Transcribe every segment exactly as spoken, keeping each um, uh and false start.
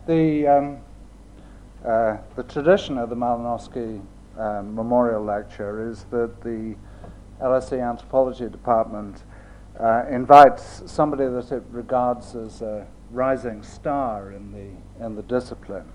The, um, uh, the tradition of the Malinowski uh, Memorial Lecture is that the L S E Anthropology Department uh, invites somebody that it regards as a rising star in the, in the discipline.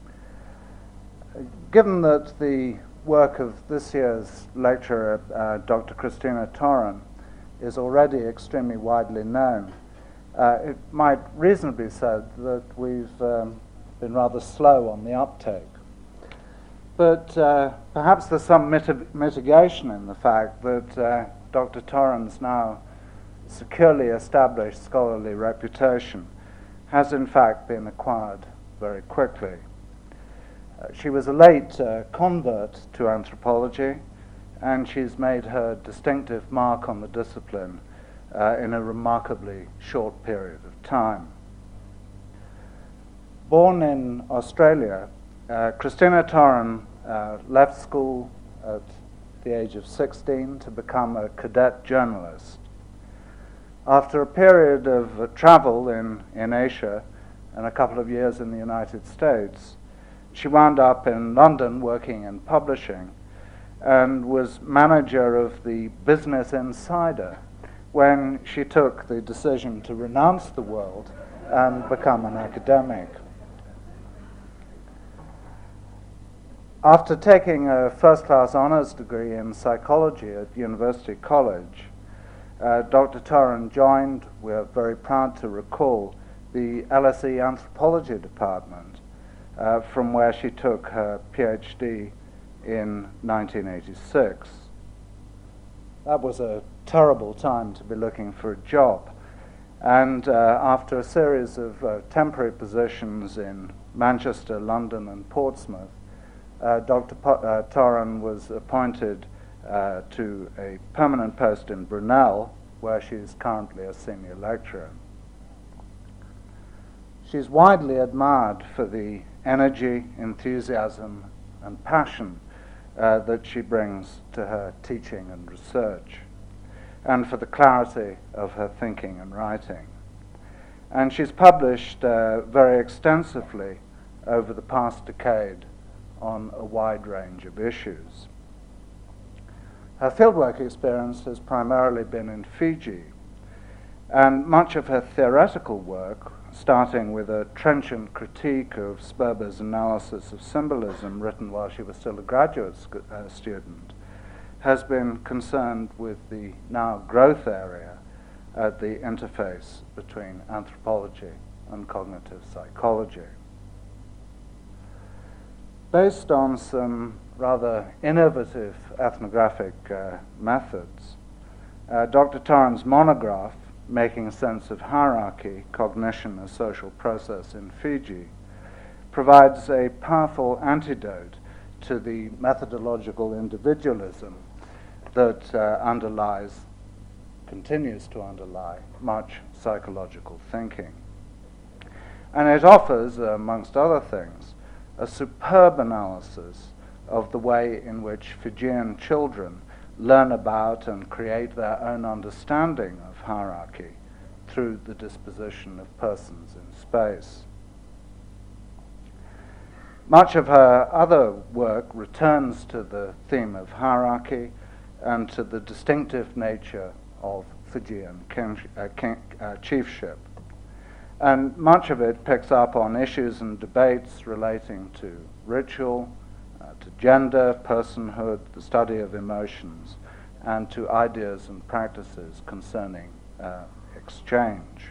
Given that the work of this year's lecturer, uh, Doctor Christina Torren, is already extremely widely known, uh, it might reasonably be said that we've um, been rather slow on the uptake. But uh, perhaps there's some mit- mitigation in the fact that uh, Doctor Torren's now securely established scholarly reputation has in fact been acquired very quickly. Uh, she was a late uh, convert to anthropology, and she's made her distinctive mark on the discipline uh, in a remarkably short period of time. Born in Australia, uh, Christina Torren uh, left school at the age of sixteen to become a cadet journalist. After a period of uh, travel in, in Asia and a couple of years in the United States, she wound up in London working in publishing and was manager of the Business Insider when she took the decision to renounce the world and become an academic. After taking a first-class honors degree in psychology at University College, uh, Doctor Torren joined, we're very proud to recall, the L S E Anthropology Department, uh, from where she took her PhD in nineteen eighty-six. That was a terrible time to be looking for a job, and uh, after a series of uh, temporary positions in Manchester, London, and Portsmouth, uh, Doctor Po- uh, Torren was appointed uh, to a permanent post in Brunel, where she is currently a senior lecturer. She's widely admired for the energy, enthusiasm, and passion uh, that she brings to her teaching and research, and for the clarity of her thinking and writing. And she's published uh, very extensively over the past decade on a wide range of issues. Her fieldwork experience has primarily been in Fiji, and much of her theoretical work, starting with a trenchant critique of Sperber's analysis of symbolism written while she was still a graduate sc- uh, student, has been concerned with the now growth area at the interface between anthropology and cognitive psychology. Based on some rather innovative ethnographic uh, methods, uh, Doctor Torren's monograph, Making Sense of Hierarchy, Cognition, a Social Process in Fiji, provides a powerful antidote to the methodological individualism that uh, underlies, continues to underlie, much psychological thinking. And it offers, uh, amongst other things, a superb analysis of the way in which Fijian children learn about and create their own understanding of hierarchy through the disposition of persons in space. Much of her other work returns to the theme of hierarchy and to the distinctive nature of Fijian king, uh, king, uh, chiefship. And much of it picks up on issues and debates relating to ritual, uh, to gender, personhood, the study of emotions, and to ideas and practices concerning uh, exchange.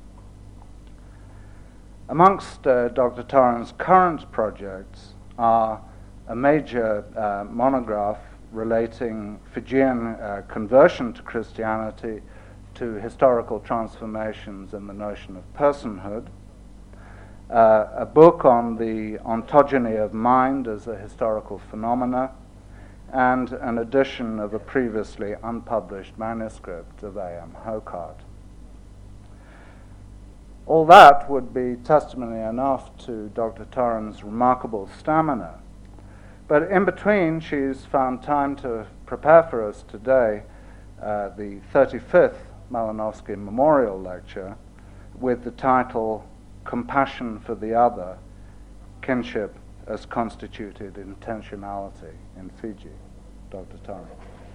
Amongst uh, Doctor Torren's current projects are a major uh, monograph relating Fijian uh, conversion to Christianity to historical transformations in the notion of personhood, uh, a book on the ontogeny of mind as a historical phenomena, and an edition of a previously unpublished manuscript of A M Hocart. All that would be testimony enough to Doctor Torren's remarkable stamina, but in between she's found time to prepare for us today uh, the thirty-fifth Malinowski Memorial Lecture with the title Compassion for the Other, kinship as constituted intentionality in Fiji. Doctor Tari.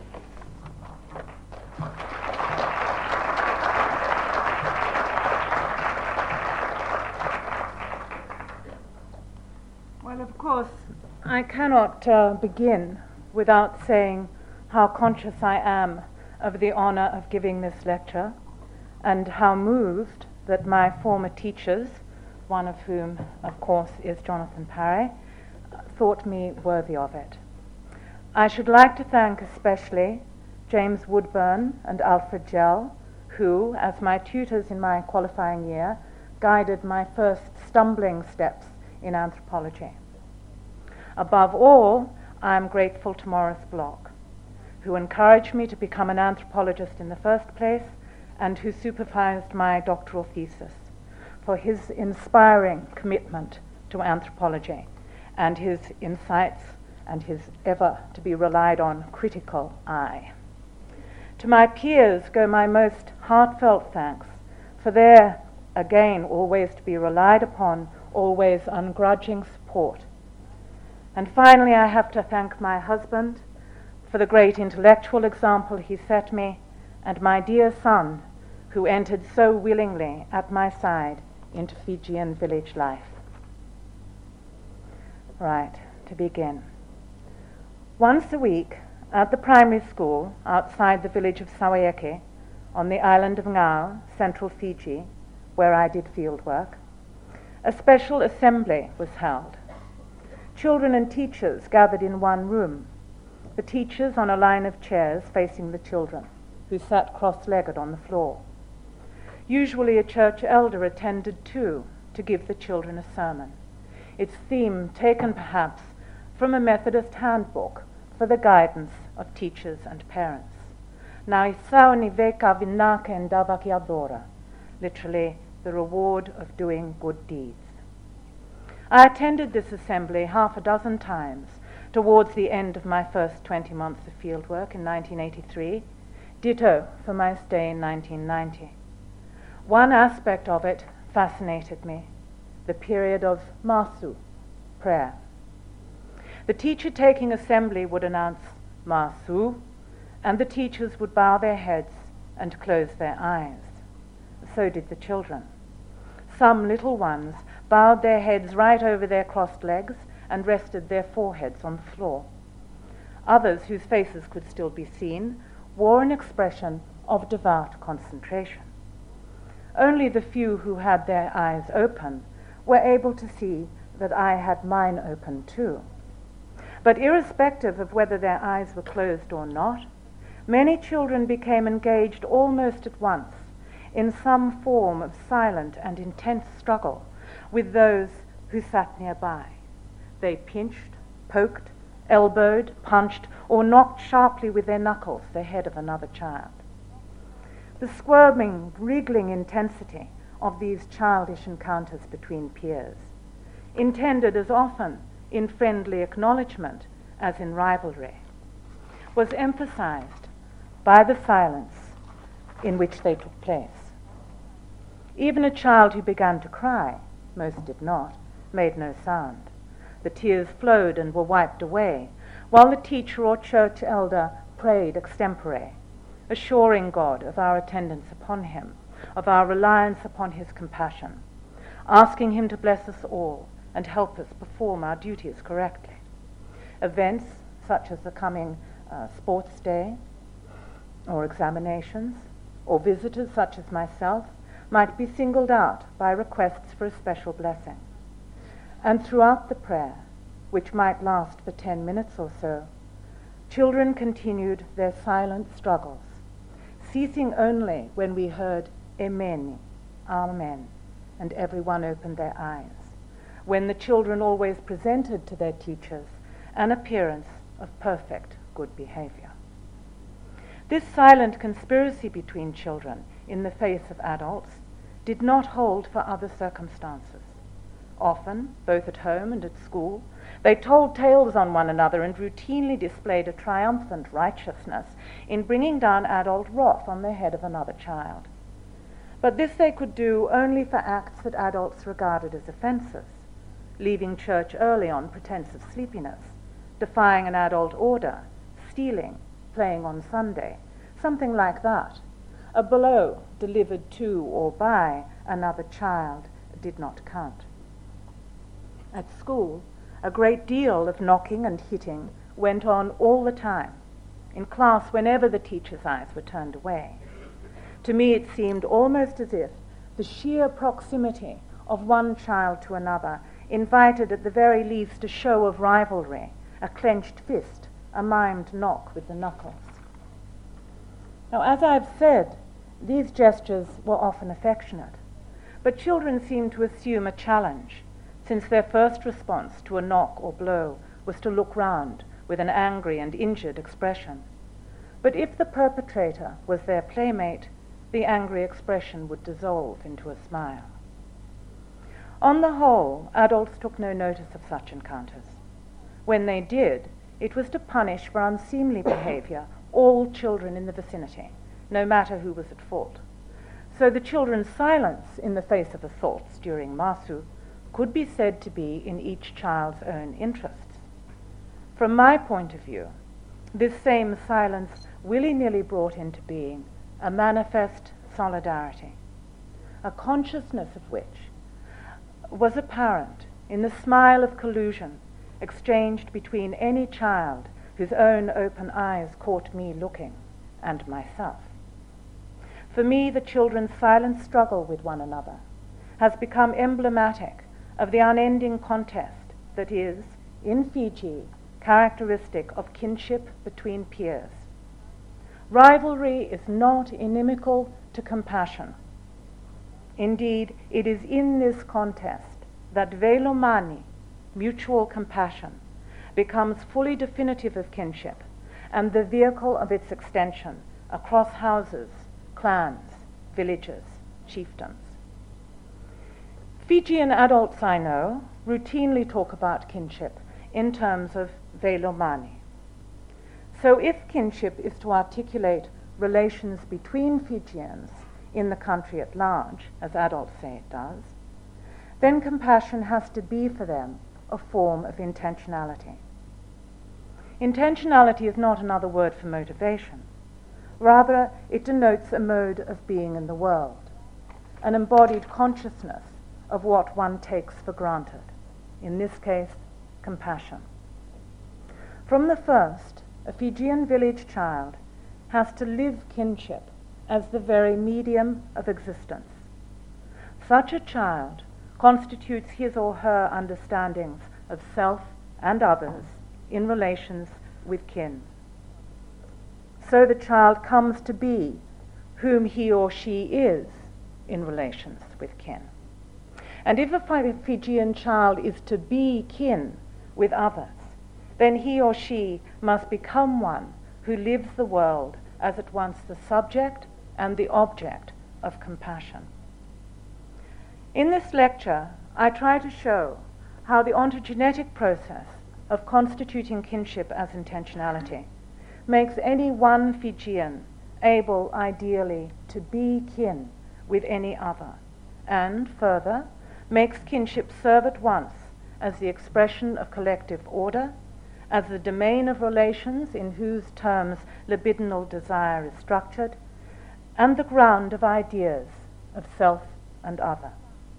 Well, of course, I cannot uh, begin without saying how conscious I am of the honor of giving this lecture, and how moved that my former teachers, one of whom, of course, is Jonathan Parry, thought me worthy of it. I should like to thank especially James Woodburn and Alfred Gell, who, as my tutors in my qualifying year, guided my first stumbling steps in anthropology. Above all, I am grateful to Maurice Bloch, who encouraged me to become an anthropologist in the first place and who supervised my doctoral thesis, for his inspiring commitment to anthropology and his insights and his ever to be relied on critical eye. To my peers go my most heartfelt thanks for their, again, always to be relied upon, always ungrudging support. And finally, I have to thank my husband for the great intellectual example he set me, and my dear son, who entered so willingly at my side into Fijian village life. Right, to begin. Once a week, at the primary school outside the village of Sawayeke, on the island of Ngau, central Fiji, where I did field work, a special assembly was held. Children and teachers gathered in one room, the teachers on a line of chairs facing the children, who sat cross-legged on the floor. Usually a church elder attended too, to give the children a sermon, its theme taken perhaps from a Methodist handbook for the guidance of teachers and parents. Naisau ni veka vinaka endavakiadora, literally, the reward of doing good deeds. I attended this assembly half a dozen times towards the end of my first twenty months of fieldwork in nineteen eighty-three, ditto for my stay in nineteen ninety. One aspect of it fascinated me, the period of Masu, prayer. The teacher taking assembly would announce Masu, and the teachers would bow their heads and close their eyes. So did the children. Some little ones bowed their heads right over their crossed legs and rested their foreheads on the floor. Others, whose faces could still be seen, wore an expression of devout concentration. Only the few who had their eyes open were able to see that I had mine open too. But irrespective of whether their eyes were closed or not, many children became engaged almost at once in some form of silent and intense struggle with those who sat nearby. They pinched, poked, elbowed, punched, or knocked sharply with their knuckles the head of another child. The squirming, wriggling intensity of these childish encounters between peers, intended as often in friendly acknowledgement as in rivalry, was emphasized by the silence in which they took place. Even a child who began to cry, most did not, made no sound. The tears flowed and were wiped away, while the teacher or church elder prayed extempore, assuring God of our attendance upon him, of our reliance upon his compassion, asking him to bless us all and help us perform our duties correctly. Events such as the coming uh, sports day or examinations, or visitors such as myself, might be singled out by requests for a special blessing. And throughout the prayer, which might last for ten minutes or so, children continued their silent struggles, ceasing only when we heard Amen, Amen, and everyone opened their eyes, when the children always presented to their teachers an appearance of perfect good behavior. This silent conspiracy between children in the face of adults did not hold for other circumstances. Often, both at home and at school, they told tales on one another and routinely displayed a triumphant righteousness in bringing down adult wrath on the head of another child. But this they could do only for acts that adults regarded as offenses, leaving church early on pretense of sleepiness, defying an adult order, stealing, playing on Sunday, something like that. A blow delivered to or by another child did not count. At school, a great deal of knocking and hitting went on all the time, in class whenever the teacher's eyes were turned away. To me it seemed almost as if the sheer proximity of one child to another invited at the very least a show of rivalry, a clenched fist, a mimed knock with the knuckles. Now, as I've said, these gestures were often affectionate, but children seemed to assume a challenge, since their first response to a knock or blow was to look round with an angry and injured expression. But if the perpetrator was their playmate, the angry expression would dissolve into a smile. On the whole, adults took no notice of such encounters. When they did, it was to punish for unseemly behavior all children in the vicinity, no matter who was at fault. So the children's silence in the face of assaults during Masu could be said to be in each child's own interests. From my point of view, this same silence willy-nilly brought into being a manifest solidarity, a consciousness of which was apparent in the smile of collusion exchanged between any child whose own open eyes caught me looking and myself. For me, the children's silent struggle with one another has become emblematic of the unending contest that is, in Fiji, characteristic of kinship between peers. Rivalry is not inimical to compassion. Indeed, it is in this contest that velomani, mutual compassion, becomes fully definitive of kinship and the vehicle of its extension across houses, clans, villages, chiefdoms. Fijian adults I know routinely talk about kinship in terms of velomani. So if kinship is to articulate relations between Fijians in the country at large, as adults say it does, then compassion has to be for them a form of intentionality. Intentionality is not another word for motivation. Rather, it denotes a mode of being in the world, an embodied consciousness of what one takes for granted, in this case, compassion. From the first, a Fijian village child has to live kinship as the very medium of existence. Such a child constitutes his or her understandings of self and others in relations with kin. So the child comes to be whom he or she is in relations with kin. And if a Fijian child is to be kin with others, then he or she must become one who lives the world as at once the subject and the object of compassion. In this lecture, I try to show how the ontogenetic process of constituting kinship as intentionality makes any one Fijian able ideally to be kin with any other, and further, makes kinship serve at once as the expression of collective order, as the domain of relations in whose terms libidinal desire is structured, and the ground of ideas of self and other.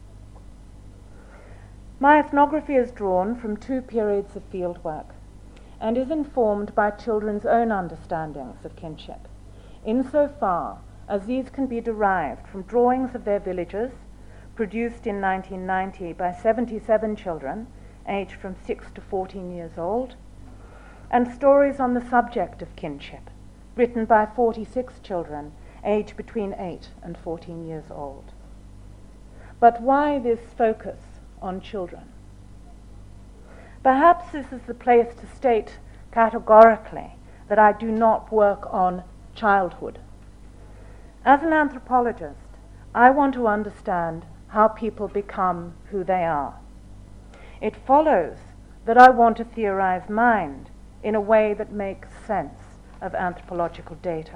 My ethnography is drawn from two periods of fieldwork and is informed by children's own understandings of kinship, insofar as these can be derived from drawings of their villages produced in nineteen ninety by seventy-seven children aged from six to fourteen years old, and stories on the subject of kinship written by forty-six children aged between eight and fourteen years old. But why this focus on children? Perhaps this is the place to state categorically that I do not work on childhood. As an anthropologist, I want to understand how people become who they are. It follows that I want to theorize mind in a way that makes sense of anthropological data.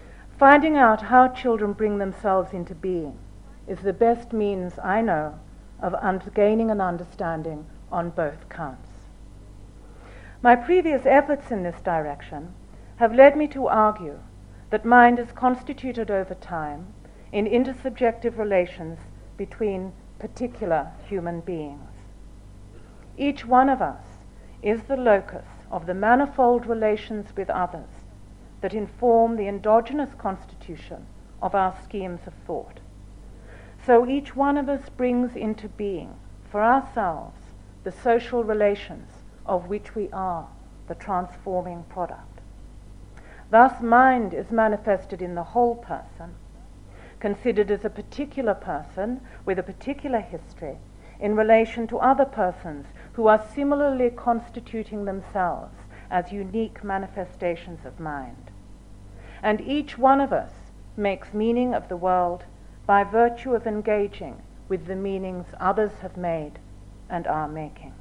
Finding out how children bring themselves into being is the best means I know of un- gaining an understanding on both counts. My previous efforts in this direction have led me to argue that mind is constituted over time in intersubjective relations between particular human beings. Each one of us is the locus of the manifold relations with others that inform the endogenous constitution of our schemes of thought. So each one of us brings into being, for ourselves, the social relations of which we are the transforming product. Thus, mind is manifested in the whole person, considered as a particular person with a particular history in relation to other persons who are similarly constituting themselves as unique manifestations of mind. And each one of us makes meaning of the world by virtue of engaging with the meanings others have made and are making.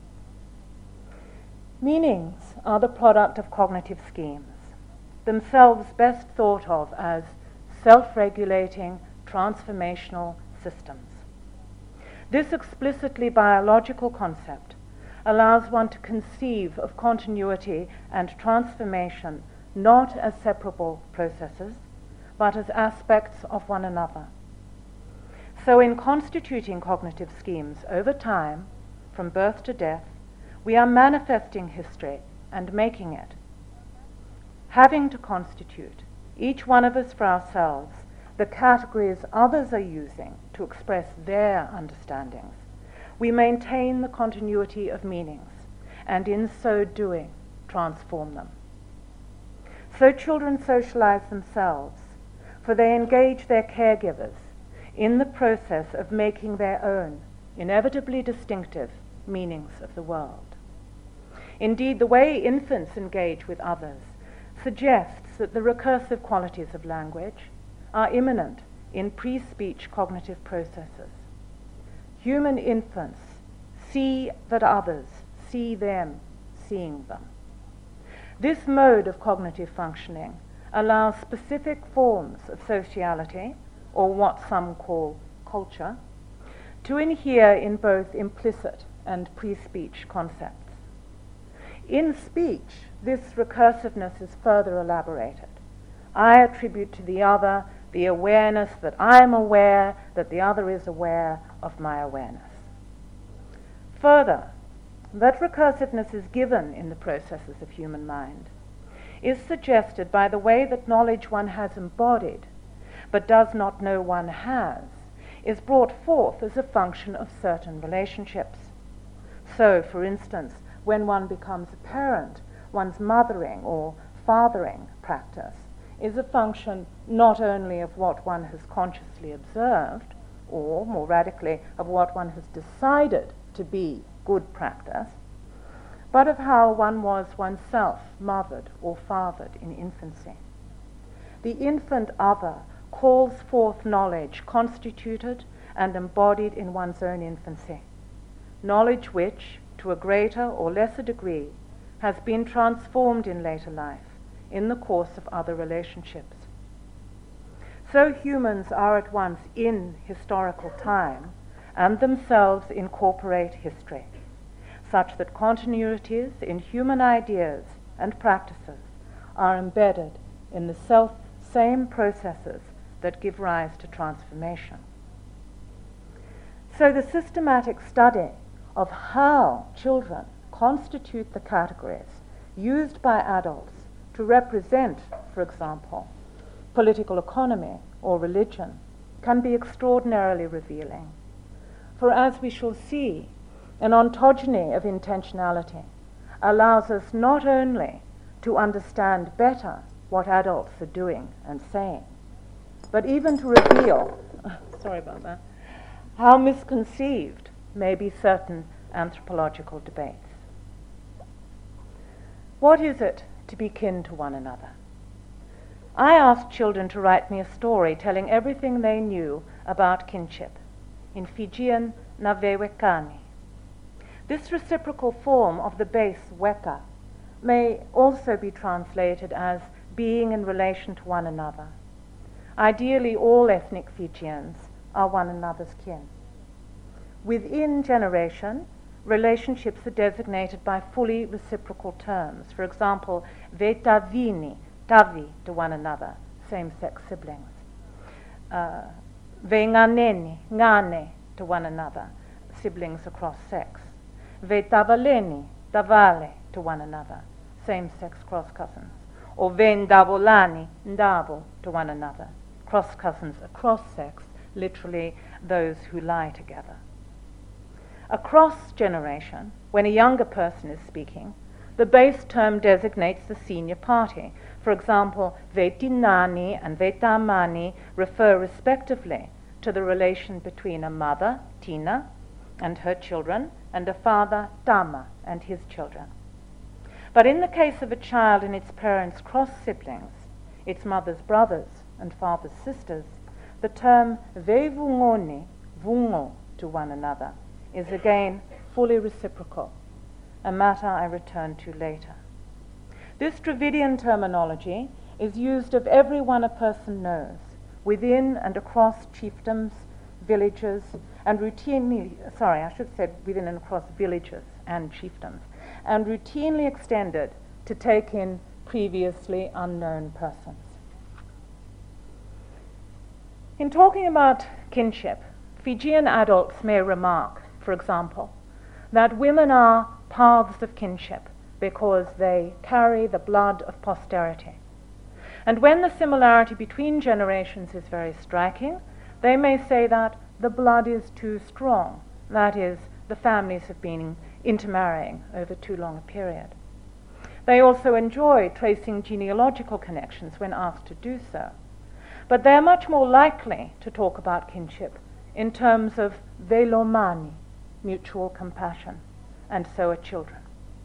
Meanings are the product of cognitive schemes, themselves best thought of as self-regulating, transformational systems. This explicitly biological concept allows one to conceive of continuity and transformation not as separable processes, but as aspects of one another. So in constituting cognitive schemes over time, from birth to death, we are manifesting history and making it. Having to constitute, each one of us for ourselves, the categories others are using to express their understandings, we maintain the continuity of meanings, and in so doing, transform them. So children socialize themselves, for they engage their caregivers in the process of making their own, inevitably distinctive, meanings of the world. Indeed, the way infants engage with others suggests that the recursive qualities of language are immanent in pre-speech cognitive processes. Human infants see that others see them seeing them. This mode of cognitive functioning allows specific forms of sociality, or what some call culture, to inhere in both implicit and pre-speech concepts. In speech, this recursiveness is further elaborated. I attribute to the other the awareness that I am aware that the other is aware of my awareness. Further, that recursiveness is given in the processes of human mind is suggested by the way that knowledge one has embodied, but does not know one has, is brought forth as a function of certain relationships. So, for instance, when one becomes a parent, one's mothering or fathering practice is a function not only of what one has consciously observed, or, more radically, of what one has decided to be good practice, but of how one was oneself mothered or fathered in infancy. The infant other calls forth knowledge constituted and embodied in one's own infancy, knowledge which, to a greater or lesser degree, has been transformed in later life in the course of other relationships. So humans are at once in historical time and themselves incorporate history, such that continuities in human ideas and practices are embedded in the self-same processes that give rise to transformation. So the systematic study of how children constitute the categories used by adults to represent, for example, political economy or religion can be extraordinarily revealing. For as we shall see, an ontogeny of intentionality allows us not only to understand better what adults are doing and saying, but even to reveal, sorry about that, how misconceived may be certain anthropological debates. What is it to be kin to one another? I asked children to write me a story telling everything they knew about kinship, in Fijian Navewekani. This reciprocal form of the base weka may also be translated as being in relation to one another. Ideally, all ethnic Fijians are one another's kin. Within generation, relationships are designated by fully reciprocal terms. For example, ve tavini, tavi, to one another, same-sex siblings. Uh, ve nganeni, ngane, to one another, siblings across sex. Ve tavaleni, davale, to one another, same-sex cross-cousins. Or ve ndavolani, ndavo, to one another, cross-cousins across sex, literally those who lie together. Across generation, when a younger person is speaking, the base term designates the senior party. For example, vetinani and vetamani refer respectively to the relation between a mother, Tina, and her children, and a father, Tama, and his children. But in the case of a child and its parents' cross-siblings, its mother's brothers and father's sisters, the term vevungoni, vungo, to one another, is again fully reciprocal, a matter I return to later. This Dravidian terminology is used of everyone a person knows, within and across chiefdoms, villages, and routinely, sorry, I should say within and across villages and chiefdoms, and routinely extended to take in previously unknown persons. In talking about kinship, Fijian adults may remark, for example, that women are paths of kinship because they carry the blood of posterity. And when the similarity between generations is very striking, they may say that the blood is too strong, that is, the families have been intermarrying over too long a period. They also enjoy tracing genealogical connections when asked to do so, but they are much more likely to talk about kinship in terms of velomani, mutual compassion, and so are children.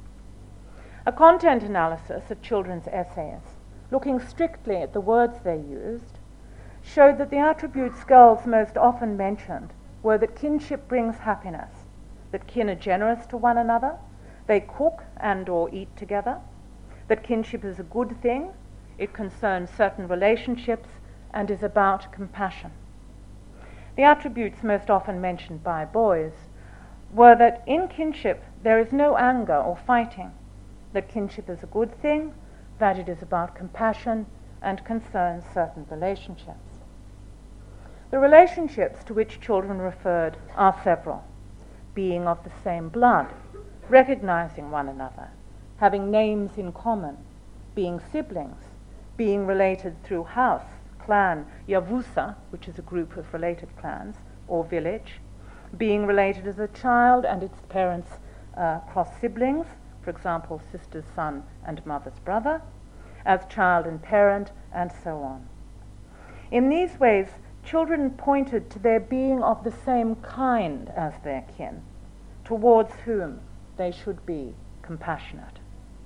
A content analysis of children's essays, looking strictly at the words they used, showed that the attributes girls most often mentioned were that kinship brings happiness, that kin are generous to one another, they cook and or eat together, that kinship is a good thing, it concerns certain relationships, and is about compassion. The attributes most often mentioned by boys were that in kinship there is no anger or fighting, that kinship is a good thing, that it is about compassion and concerns certain relationships. The relationships to which children referred are several: being of the same blood, recognizing one another, having names in common, being siblings, being related through house, clan, yavusa, which is a group of related clans, or village, being related as a child and its parents' uh, cross-siblings, for example, sister's son and mother's brother, as child and parent, and so on. In these ways, children pointed to their being of the same kind as their kin, towards whom they should be compassionate.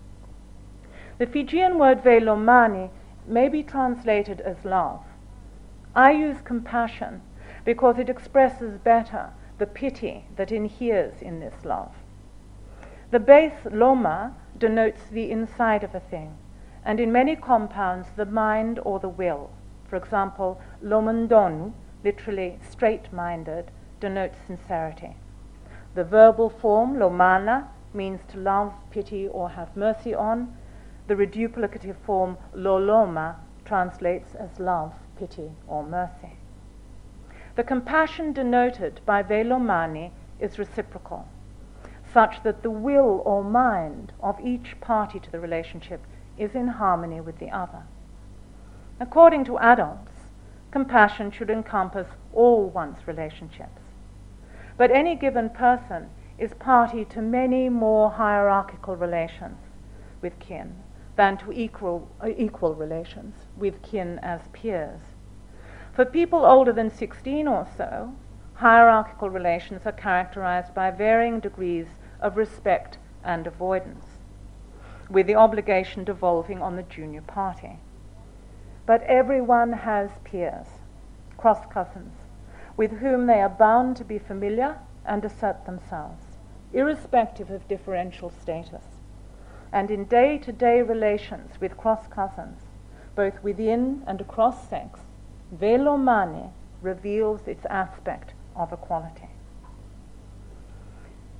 The Fijian word velomani may be translated as love. I use compassion because it expresses better the pity that inheres in this love. The base loma denotes the inside of a thing, and in many compounds the mind or the will. For example, lomandonu, literally straight-minded, denotes sincerity. The verbal form lomana means to love, pity, or have mercy on. The reduplicative form loloma translates as love, pity, or mercy. The compassion denoted by velomani is reciprocal, such that the will or mind of each party to the relationship is in harmony with the other. According to adults, compassion should encompass all one's relationships. But any given person is party to many more hierarchical relations with kin than to equal, uh, equal relations with kin as peers. For people older than sixteen or so, hierarchical relations are characterized by varying degrees of respect and avoidance, with the obligation devolving on the junior party. But everyone has peers, cross-cousins, with whom they are bound to be familiar and assert themselves, irrespective of differential status. And in day-to-day relations with cross-cousins, both within and across sex, velomani reveals its aspect of equality.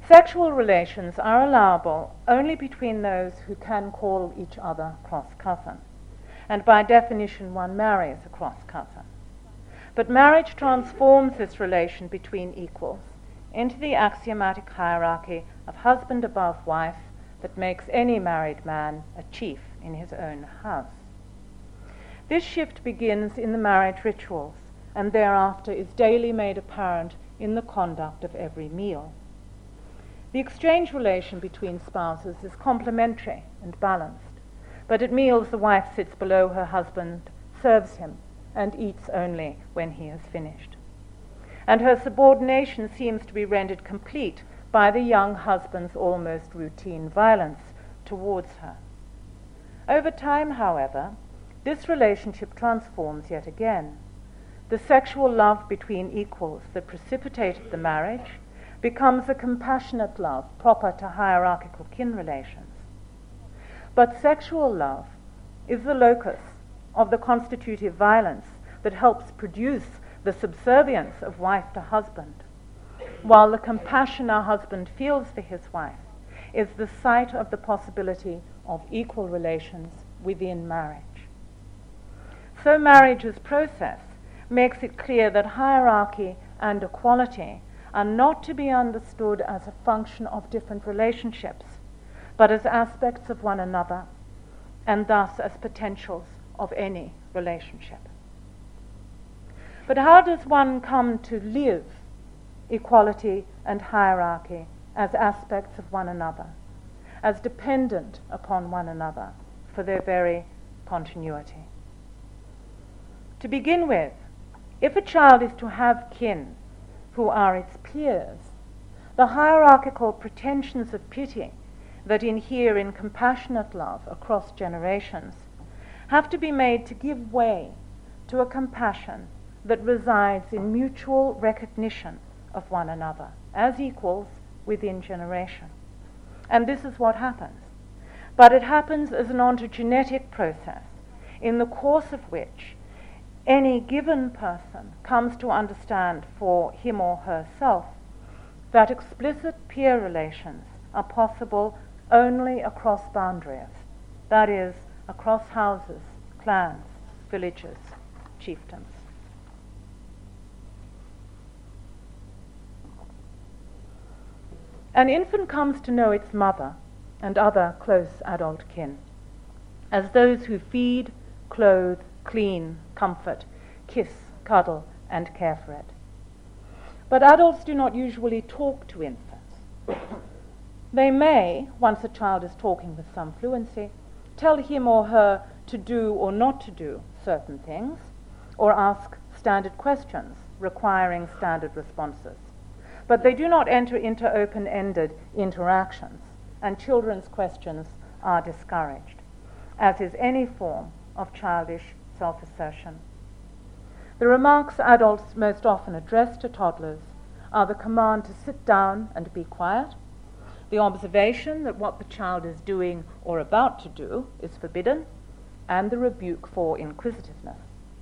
Sexual relations are allowable only between those who can call each other cross-cousin, and by definition one marries a cross-cousin. But marriage transforms this relation between equals into the axiomatic hierarchy of husband above wife that makes any married man a chief in his own house. This shift begins in the marriage rituals and thereafter is daily made apparent in the conduct of every meal. The exchange relation between spouses is complementary and balanced, but at meals the wife sits below her husband, serves him, and eats only when he has finished. And her subordination seems to be rendered complete by the young husband's almost routine violence towards her. Over time, however, this relationship transforms yet again. The sexual love between equals that precipitated the marriage becomes a compassionate love proper to hierarchical kin relations. But sexual love is the locus of the constitutive violence that helps produce the subservience of wife to husband, while the compassion our husband feels for his wife is the site of the possibility of equal relations within marriage. So marriage's process makes it clear that hierarchy and equality are not to be understood as a function of different relationships, but as aspects of one another, and thus as potentials of any relationship. But how does one come to live equality and hierarchy as aspects of one another, as dependent upon one another for their very continuity? To begin with, if a child is to have kin who are its peers, the hierarchical pretensions of pity that inhere in compassionate love across generations have to be made to give way to a compassion that resides in mutual recognition of one another as equals within generation. And this is what happens. But it happens as an ontogenetic process in the course of which any given person comes to understand for him or herself that explicit peer relations are possible only across boundaries, that is, across houses, clans, villages, chieftains. An infant comes to know its mother and other close adult kin as those who feed, clothe, clean, comfort, kiss, cuddle, and care for it. But adults do not usually talk to infants. They may, once a child is talking with some fluency, tell him or her to do or not to do certain things, or ask standard questions requiring standard responses. But they do not enter into open-ended interactions, and children's questions are discouraged, as is any form of childish self-assertion. The remarks adults most often address to toddlers are the command to sit down and be quiet, the observation that what the child is doing or about to do is forbidden, and the rebuke for inquisitiveness.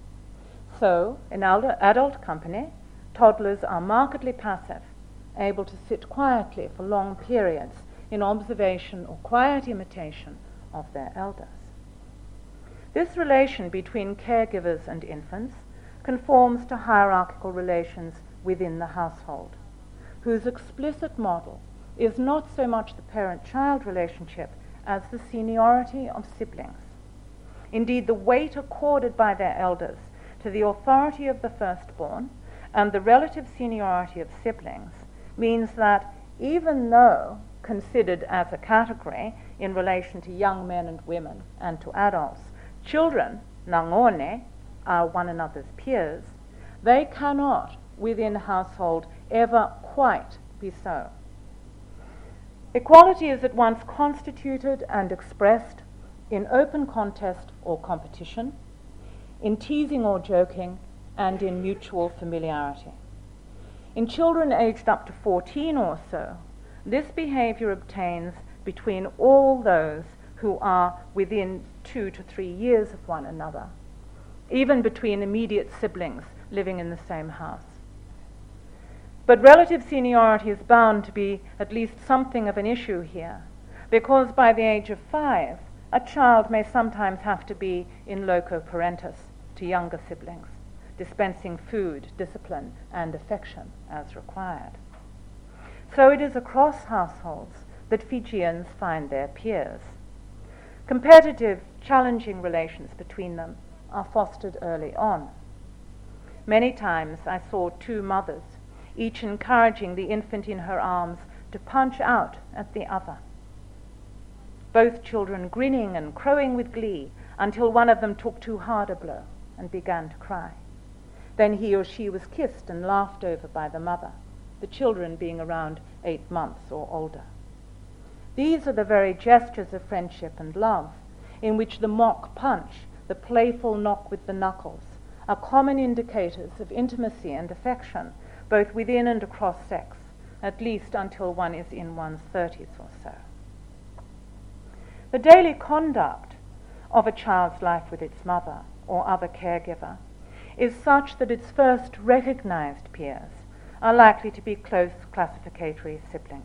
So, in adult company, toddlers are markedly passive, able to sit quietly for long periods in observation or quiet imitation of their elders. This relation between caregivers and infants conforms to hierarchical relations within the household, whose explicit model is not so much the parent-child relationship as the seniority of siblings. Indeed, the weight accorded by their elders to the authority of the firstborn and the relative seniority of siblings means that even though considered as a category in relation to young men and women and to adults, children, nangone, are one another's peers, they cannot, within household, ever quite be so. Equality is at once constituted and expressed in open contest or competition, in teasing or joking, and in mutual familiarity. In children aged up to fourteen or so, this behavior obtains between all those who are within two to three years of one another, even between immediate siblings living in the same house. But relative seniority is bound to be at least something of an issue here, because by the age of five, a child may sometimes have to be in loco parentis to younger siblings, dispensing food, discipline, and affection as required. So it is across households that Fijians find their peers. Competitive, challenging relations between them are fostered early on. Many times I saw two mothers, each encouraging the infant in her arms to punch out at the other. Both children grinning and crowing with glee until one of them took too hard a blow and began to cry. Then he or she was kissed and laughed over by the mother, the children being around eight months or older. These are the very gestures of friendship and love, in which the mock punch, the playful knock with the knuckles, are common indicators of intimacy and affection, both within and across sex, at least until one is in one's thirties or so. The daily conduct of a child's life with its mother or other caregiver is such that its first recognized peers are likely to be close classificatory siblings.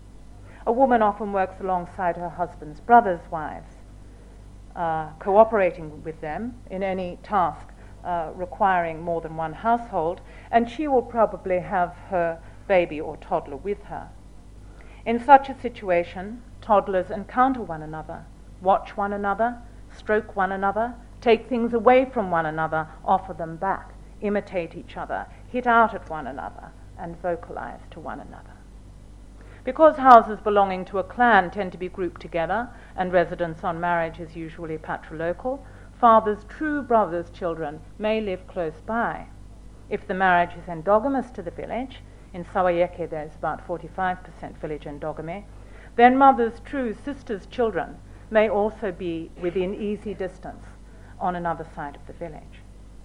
A woman often works alongside her husband's brother's wives, uh, cooperating with them in any task uh, requiring more than one household, and she will probably have her baby or toddler with her. In such a situation, toddlers encounter one another, watch one another, stroke one another, take things away from one another, offer them back, imitate each other, hit out at one another, and vocalize to one another. Because houses belonging to a clan tend to be grouped together, and residence on marriage is usually patrilocal, fathers' true brothers' children may live close by. If the marriage is endogamous to the village, in Sawayeke there's about forty-five percent village endogamy, then mother's true sister's children may also be within easy distance on another side of the village.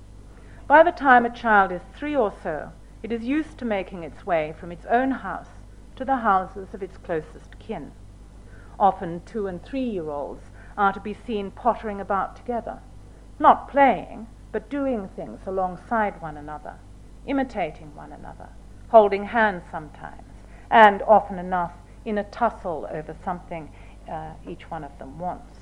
By the time a child is three or so, it is used to making its way from its own house to the houses of its closest kin. Often two and three-year-olds are to be seen pottering about together, not playing, but doing things alongside one another, imitating one another, holding hands sometimes, and often enough in a tussle over something uh, each one of them wants.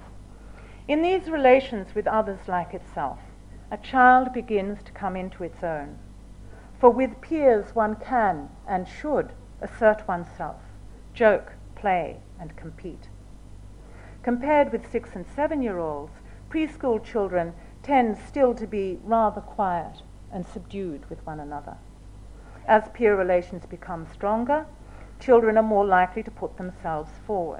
In these relations with others like itself, a child begins to come into its own. For with peers one can and should assert oneself, joke, play, and compete. Compared with six and seven-year-olds, preschool children tend still to be rather quiet and subdued with one another. As peer relations become stronger, children are more likely to put themselves forward.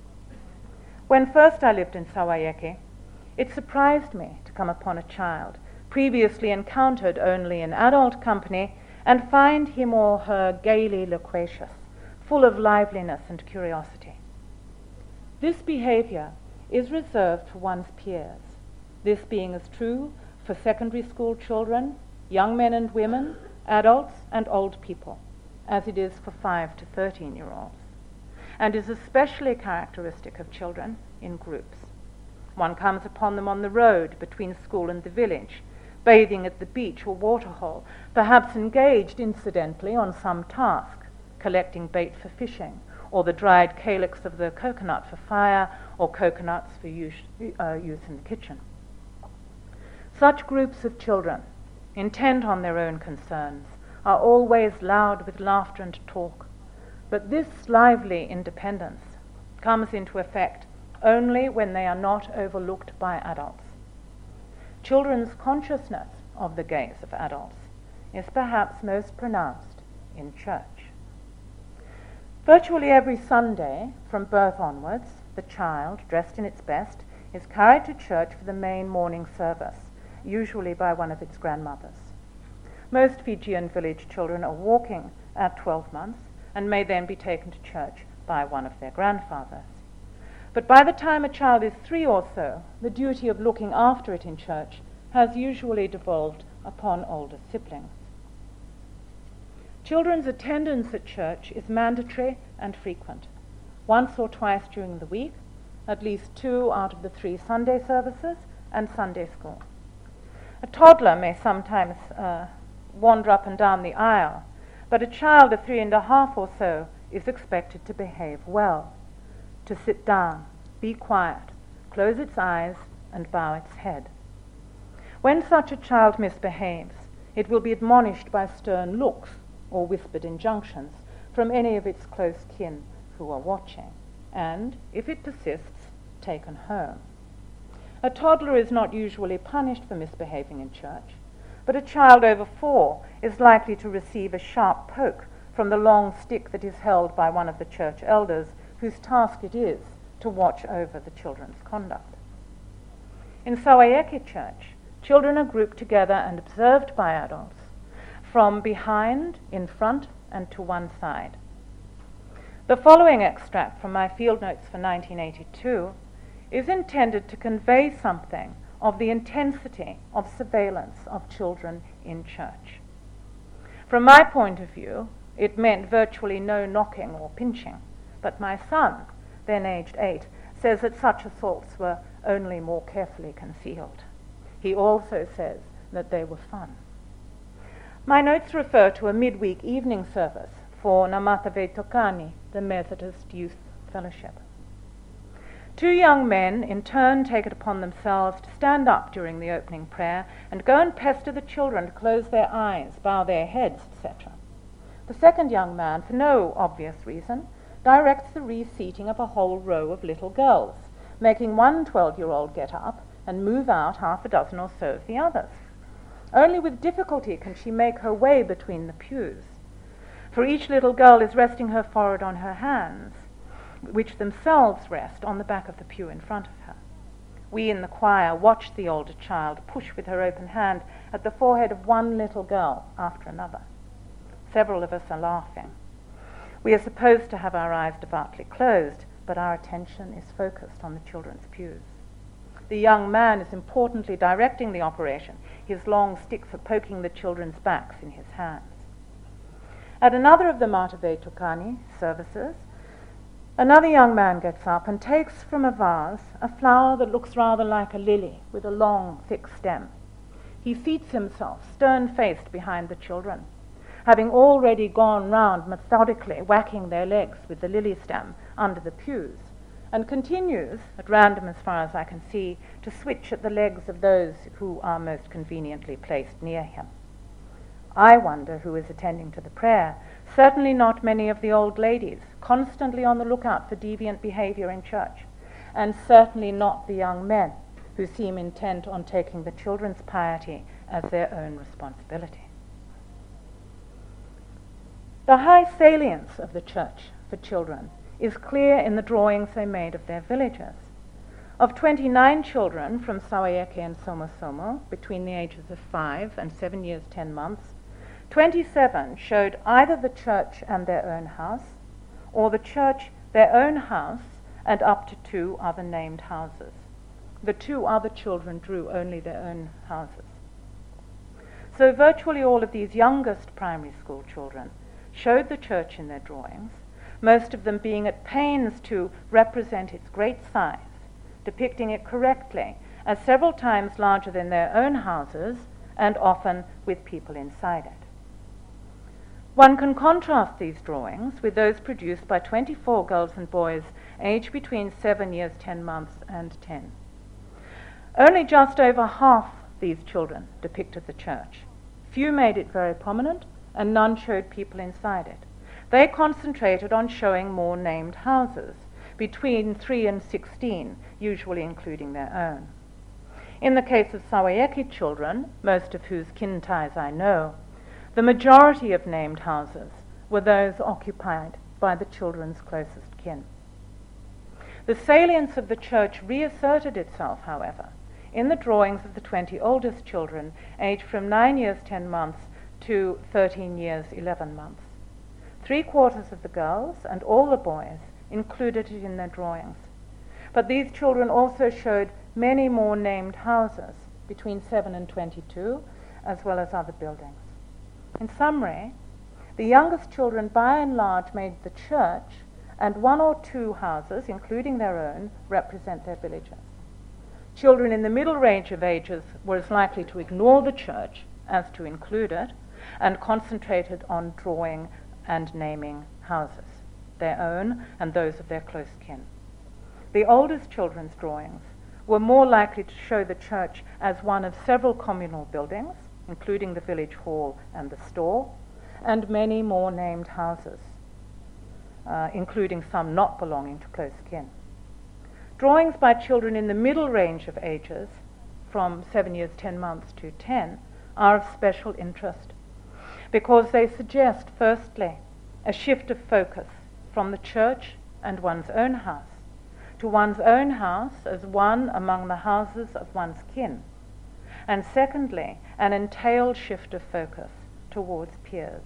When first I lived in Sawayeke, it surprised me to come upon a child previously encountered only in adult company and find him or her gaily loquacious, full of liveliness and curiosity. This behavior is reserved for one's peers, this being as true for secondary school children, young men and women, adults and old people, as it is for five to thirteen-year-olds, and is especially characteristic of children in groups. One comes upon them on the road between school and the village, bathing at the beach or waterhole, perhaps engaged incidentally on some task, collecting bait for fishing, or the dried calyx of the coconut for fire, or coconuts for use, uh, use in the kitchen. Such groups of children, intent on their own concerns, are always loud with laughter and talk, but this lively independence comes into effect only when they are not overlooked by adults. Children's consciousness of the gaze of adults is perhaps most pronounced in church. Virtually every Sunday, from birth onwards, the child, dressed in its best, is carried to church for the main morning service, usually by one of its grandmothers. Most Fijian village children are walking at twelve months and may then be taken to church by one of their grandfathers. But by the time a child is three or so, the duty of looking after it in church has usually devolved upon older siblings. Children's attendance at church is mandatory and frequent. Once or twice during the week, at least two out of the three Sunday services, and Sunday school. A toddler may sometimes uh, wander up and down the aisle, but a child of three and a half or so is expected to behave well, to sit down, be quiet, close its eyes, and bow its head. When such a child misbehaves, it will be admonished by stern looks or whispered injunctions from any of its close kin who are watching, and, if it persists, taken home. A toddler is not usually punished for misbehaving in church, but a child over four is likely to receive a sharp poke from the long stick that is held by one of the church elders, whose task it is to watch over the children's conduct. In Sawayeke Church, children are grouped together and observed by adults, from behind, in front, and to one side. The following extract from my field notes for nineteen eighty-two is intended to convey something of the intensity of surveillance of children in church. From my point of view, it meant virtually no knocking or pinching, but my son, then aged eight, says that such assaults were only more carefully concealed. He also says that they were fun. My notes refer to a midweek evening service for Namatave Tokani, the Methodist Youth Fellowship. Two young men in turn take it upon themselves to stand up during the opening prayer and go and pester the children to close their eyes, bow their heads, et cetera. The second young man, for no obvious reason, directs the reseating of a whole row of little girls, making one twelve-year-old get up and move out half a dozen or so of the others. Only with difficulty can she make her way between the pews, for each little girl is resting her forehead on her hands, which themselves rest on the back of the pew in front of her. We in the choir watch the older child push with her open hand at the forehead of one little girl after another. Several of us are laughing. We are supposed to have our eyes devoutly closed, but our attention is focused on the children's pews. The young man is importantly directing the operation, his long stick for poking the children's backs in his hands. At another of the Matave Tokani services, another young man gets up and takes from a vase a flower that looks rather like a lily with a long, thick stem. He seats himself, stern-faced behind the children, having already gone round methodically whacking their legs with the lily stem under the pews, and continues, at random as far as I can see, to switch at the legs of those who are most conveniently placed near him. I wonder who is attending to the prayer. Certainly not many of the old ladies, constantly on the lookout for deviant behavior in church, and certainly not the young men who seem intent on taking the children's piety as their own responsibility. The high salience of the church for children is clear in the drawings they made of their villages. Of twenty-nine children from Sawayeke and Somosomo between the ages of five and seven years ten months, twenty-seven showed either the church and their own house, or the church, their own house, and up to two other named houses. The two other children drew only their own houses. So virtually all of these youngest primary school children showed the church in their drawings, most of them being at pains to represent its great size, depicting it correctly as several times larger than their own houses and often with people inside it. One can contrast these drawings with those produced by twenty-four girls and boys aged between seven years ten months and ten. Only just over half these children depicted the church. Few made it very prominent, and none showed people inside it. They concentrated on showing more named houses, between three and sixteen, usually including their own. In the case of Sawayeke children, most of whose kin ties I know, the majority of named houses were those occupied by the children's closest kin. The salience of the church reasserted itself, however, in the drawings of the twenty oldest children, aged from nine years ten months to thirteen years eleven months. Three quarters of the girls and all the boys included it in their drawings. But these children also showed many more named houses, between seven and twenty-two, as well as other buildings. In summary, the youngest children by and large made the church, and one or two houses, including their own, represent their villages. Children in the middle range of ages were as likely to ignore the church as to include it, and concentrated on drawing and naming houses, their own and those of their close kin. The oldest children's drawings were more likely to show the church as one of several communal buildings, including the village hall and the store, and many more named houses, uh, including some not belonging to close kin. Drawings by children in the middle range of ages, from seven years, ten months to ten, are of special interest because they suggest, firstly, a shift of focus from the church and one's own house to one's own house as one among the houses of one's kin, and secondly, an entailed shift of focus towards peers.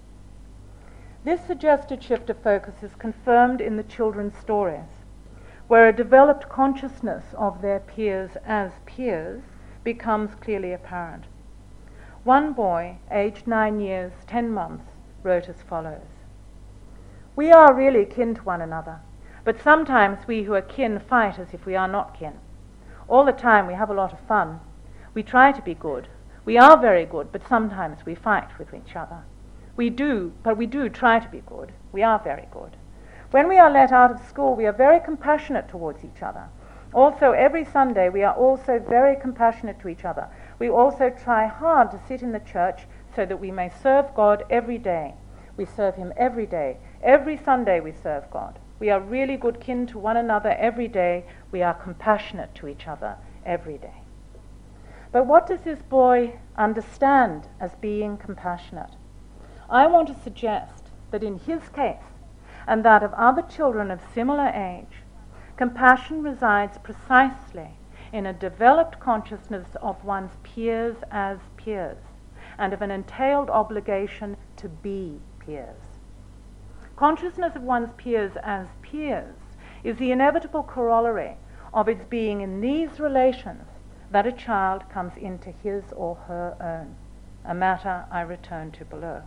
This suggested shift of focus is confirmed in the children's stories, where a developed consciousness of their peers as peers becomes clearly apparent. One boy, aged nine years, ten months, wrote as follows: "We are really kin to one another, but sometimes we who are kin fight as if we are not kin. All the time we have a lot of fun. We try to be good. We are very good, but sometimes we fight with each other. We do, but we do try to be good. We are very good. When we are let out of school, we are very compassionate towards each other. Also, every Sunday, we are also very compassionate to each other. We also try hard to sit in the church so that we may serve God every day. We serve him every day. Every Sunday we serve God. We are really good kin to one another every day. We are compassionate to each other every day." But what does this boy understand as being compassionate? I want to suggest that in his case, and that of other children of similar age, compassion resides precisely in a developed consciousness of one's peers as peers, and of an entailed obligation to be peers. Consciousness of one's peers as peers is the inevitable corollary of its being in these relations that a child comes into his or her own, a matter I return to below.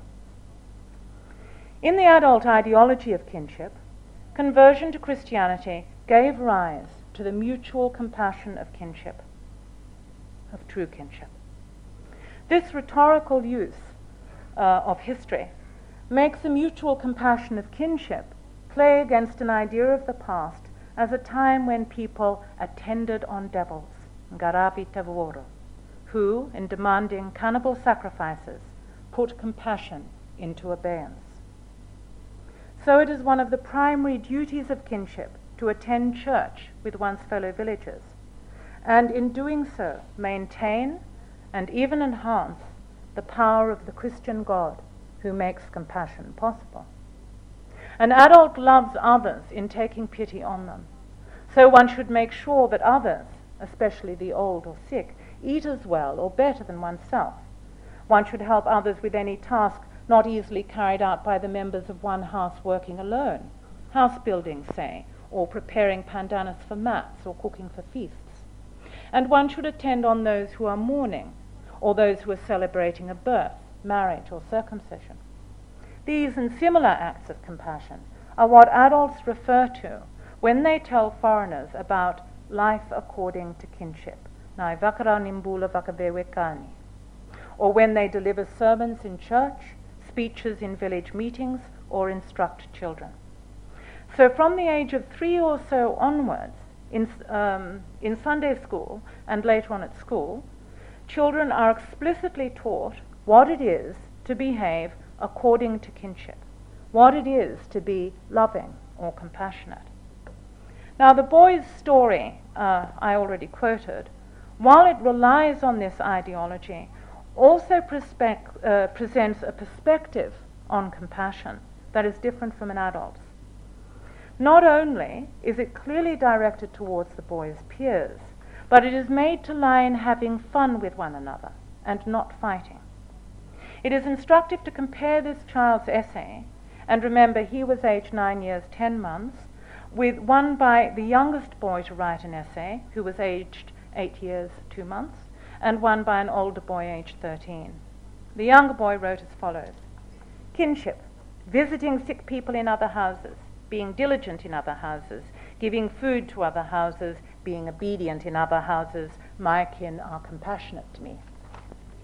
In the adult ideology of kinship, conversion to Christianity gave rise to the mutual compassion of kinship, of true kinship. This rhetorical use uh, of history makes the mutual compassion of kinship play against an idea of the past as a time when people attended on devils, Garabi Tavoro, who, in demanding cannibal sacrifices, put compassion into abeyance. So it is one of the primary duties of kinship to attend church with one's fellow villagers, and in doing so maintain and even enhance the power of the Christian God who makes compassion possible. An adult loves others in taking pity on them, so one should make sure that others, especially the old or sick, eat as well or better than oneself. One should help others with any task not easily carried out by the members of one house working alone, house building, say, or preparing pandanus for mats or cooking for feasts. And one should attend on those who are mourning, or those who are celebrating a birth, marriage, or circumcision. These and similar acts of compassion are what adults refer to when they tell foreigners about life according to kinship, or when they deliver sermons in church, speeches in village meetings, or instruct children. So from the age of three or so onwards, in, um, in Sunday school and later on at school, children are explicitly taught what it is to behave according to kinship, what it is to be loving or compassionate. Now, the boy's story, uh, I already quoted, while it relies on this ideology, also perspec- uh, presents a perspective on compassion that is different from an adult's. Not only is it clearly directed towards the boy's peers, but it is made to lie in having fun with one another and not fighting. It is instructive to compare this child's essay, and remember he was aged nine years, ten months, with one by the youngest boy to write an essay, who was aged eight years, two months, and one by an older boy aged thirteen. The younger boy wrote as follows: "Kinship, visiting sick people in other houses, being diligent in other houses, giving food to other houses, being obedient in other houses, my kin are compassionate to me."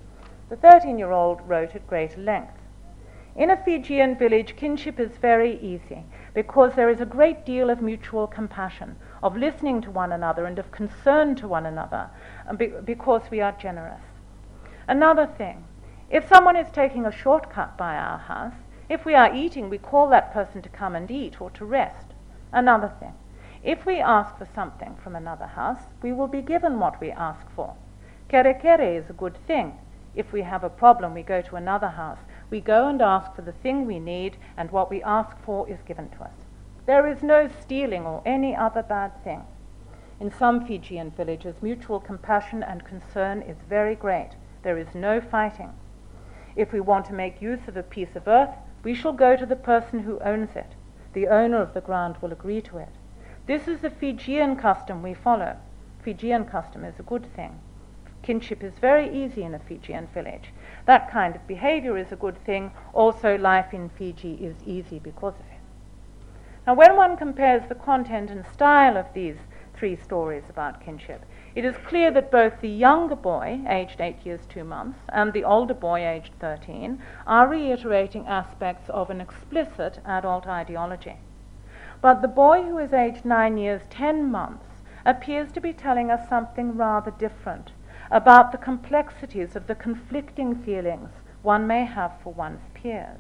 The thirteen-year-old wrote at greater length. In a Fijian village, kinship is very easy because there is a great deal of mutual compassion, of listening to one another and of concern to one another, and be- because we are generous. Another thing, if someone is taking a shortcut by our house, if we are eating, we call that person to come and eat or to rest. Another thing, if we ask for something from another house, we will be given what we ask for. Kere kere is a good thing. If we have a problem, we go to another house. We go and ask for the thing we need, and what we ask for is given to us. There is no stealing or any other bad thing. In some Fijian villages, mutual compassion and concern is very great. There is no fighting. If we want to make use of a piece of earth, we shall go to the person who owns it. The owner of the ground will agree to it. This is the Fijian custom we follow. Fijian custom is a good thing. Kinship is very easy in a Fijian village. That kind of behavior is a good thing. Also, life in Fiji is easy because of it. Now, when one compares the content and style of these three stories about kinship, it is clear that both the younger boy, aged eight years, two months, and the older boy, aged thirteen, are reiterating aspects of an explicit adult ideology. But the boy who is aged nine years, ten months, appears to be telling us something rather different about the complexities of the conflicting feelings one may have for one's peers.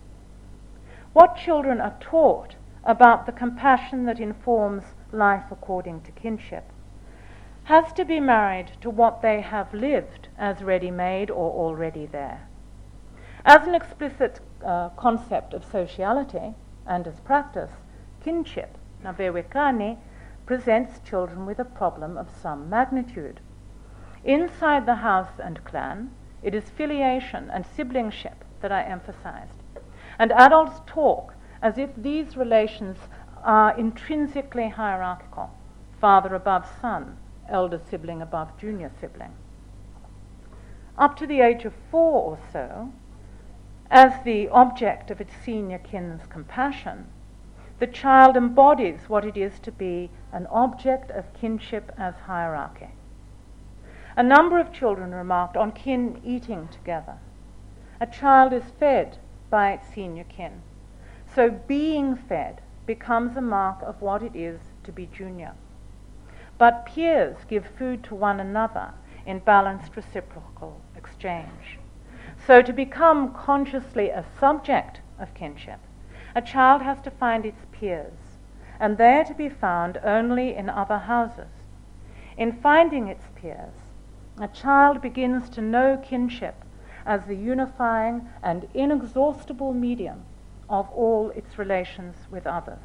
What children are taught about the compassion that informs life according to kinship has to be married to what they have lived as ready-made or already there. As an explicit uh, concept of sociality and as practice, kinship, nabewekani, presents children with a problem of some magnitude. Inside the house and clan, it is filiation and siblingship that are emphasized. And adults talk as if these relations are intrinsically hierarchical, father above son, elder sibling above junior sibling. Up to the age of four or so, as the object of its senior kin's compassion, the child embodies what it is to be an object of kinship as hierarchy. A number of children remarked on kin eating together. A child is fed by its senior kin, so being fed becomes a mark of what it is to be junior. But peers give food to one another in balanced reciprocal exchange. So to become consciously a subject of kinship, a child has to find its peers, and they are to be found only in other houses. In finding its peers, a child begins to know kinship as the unifying and inexhaustible medium of all its relations with others.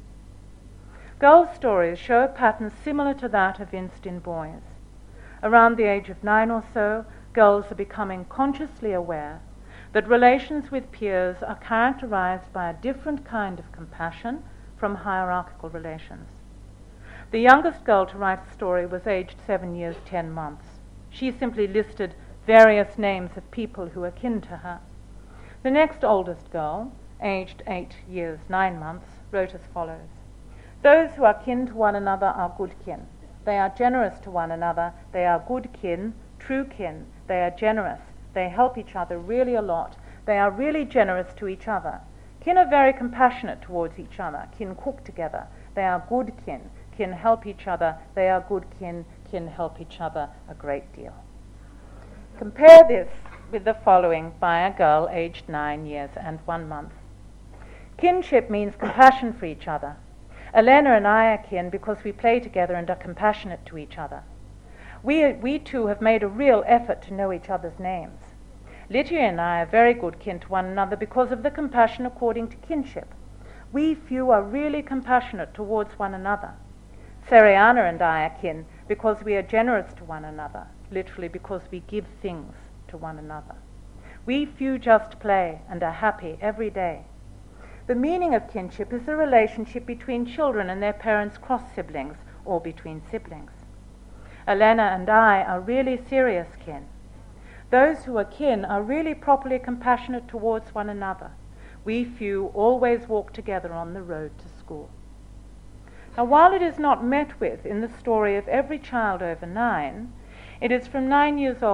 Girls' stories show a pattern similar to that evinced in boys. Around the age of nine or so, girls are becoming consciously aware that relations with peers are characterized by a different kind of compassion from hierarchical relations. The youngest girl to write a story was aged seven years, ten months. She simply listed various names of people who are kin to her. The next oldest girl, aged eight years, nine months, wrote as follows. Those who are kin to one another are good kin. They are generous to one another. They are good kin, true kin. They are generous. They help each other really a lot. They are really generous to each other. Kin are very compassionate towards each other. Kin cook together. They are good kin. Kin help each other. They are good kin. Kin help each other a great deal. Compare this with the following by a girl aged nine years and one month. Kinship means compassion for each other. Elena and I are kin because we play together and are compassionate to each other. We, we two have made a real effort to know each other's names. Lydia and I are very good kin to one another because of the compassion according to kinship. We few are really compassionate towards one another. Seriana and I are kin because we are generous to one another, literally because we give things to one another. We few just play and are happy every day. The meaning of kinship is the relationship between children and their parents' cross-siblings or between siblings. Elena and I are really serious kin. Those who are kin are really properly compassionate towards one another. We few always walk together on the road to school. Now, while it is not met with in the story of every child over nine, it is from nine years old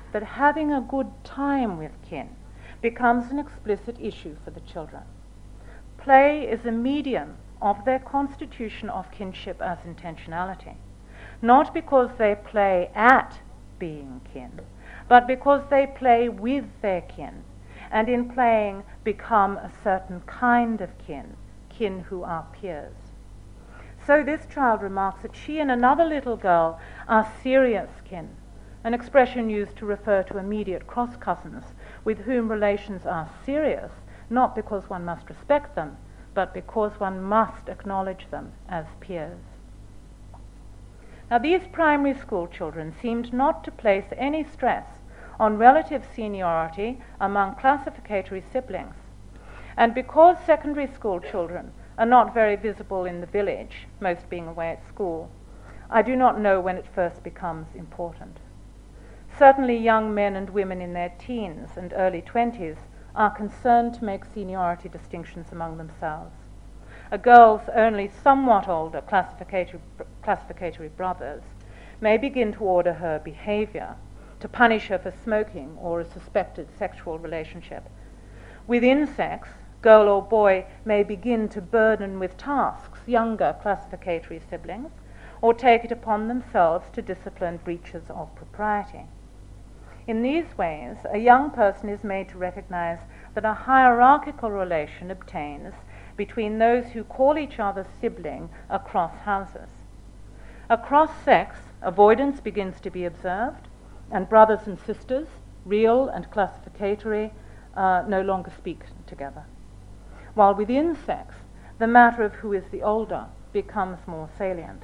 that having a good time with kin becomes an explicit issue for the children. Play is a medium of their constitution of kinship as intentionality, not because they play at being kin, but because they play with their kin, and in playing become a certain kind of kin, kin who are peers. So this child remarks that she and another little girl are serious kin, an expression used to refer to immediate cross-cousins with whom relations are serious, not because one must respect them, but because one must acknowledge them as peers. Now, these primary school children seemed not to place any stress on relative seniority among classificatory siblings. And because secondary school children are not very visible in the village, most being away at school, I do not know when it first becomes important. Certainly young men and women in their teens and early twenties are concerned to make seniority distinctions among themselves. A girl's only somewhat older classificatory, classificatory brothers may begin to order her behavior, to punish her for smoking or a suspected sexual relationship. Within sex, girl or boy may begin to burden with tasks younger classificatory siblings, or take it upon themselves to discipline breaches of propriety. In these ways, a young person is made to recognize that a hierarchical relation obtains between those who call each other sibling across houses. Across sex, avoidance begins to be observed, and brothers and sisters, real and classificatory, uh, no longer speak together. While within sex, the matter of who is the older becomes more salient.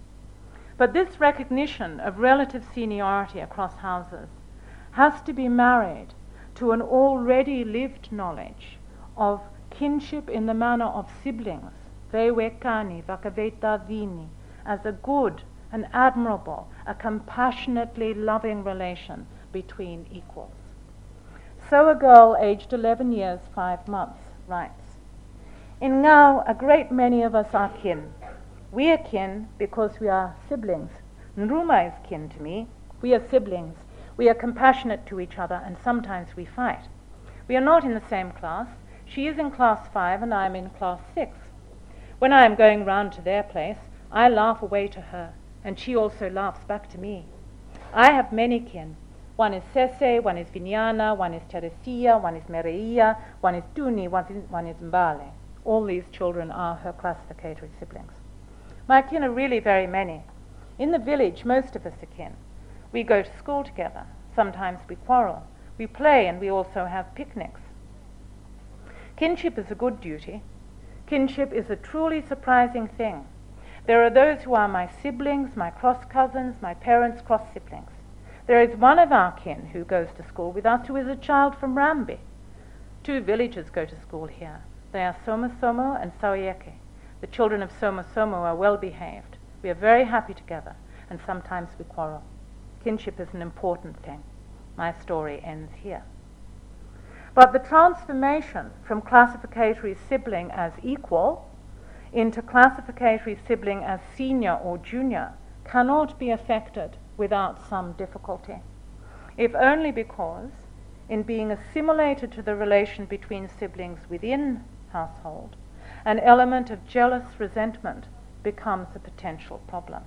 But this recognition of relative seniority across houses has to be married to an already lived knowledge of kinship in the manner of siblings, vevekani, vakaveta vini, as a good, an admirable, a compassionately loving relation between equals. So a girl aged eleven years, five months writes, "In Ngau, a great many of us are kin. We are kin because we are siblings. Nruma is kin to me. We are siblings. We are compassionate to each other, and sometimes we fight. We are not in the same class. She is in class five and I am in class six. When I am going round to their place, I laugh away to her, and she also laughs back to me. I have many kin. One is Sese, one is Vinyana, one is Teresia, one is Mereia, one is Tuni, one is, one is Mbale. All these children are her classificatory siblings. My kin are really very many. In the village, most of us are kin. We go to school together. Sometimes we quarrel. We play, and we also have picnics. Kinship is a good duty. Kinship is a truly surprising thing. There are those who are my siblings, my cross-cousins, my parents' cross-siblings. There is one of our kin who goes to school with us who is a child from Rambi. Two villagers go to school here. They are Somosomo and Sawayeke. The children of Somosomo are well behaved. We are very happy together, and sometimes we quarrel. Kinship is an important thing. My story ends here. But the transformation from classificatory sibling as equal into classificatory sibling as senior or junior cannot be effected without some difficulty, if only because, in being assimilated to the relation between siblings within household, an element of jealous resentment becomes a potential problem.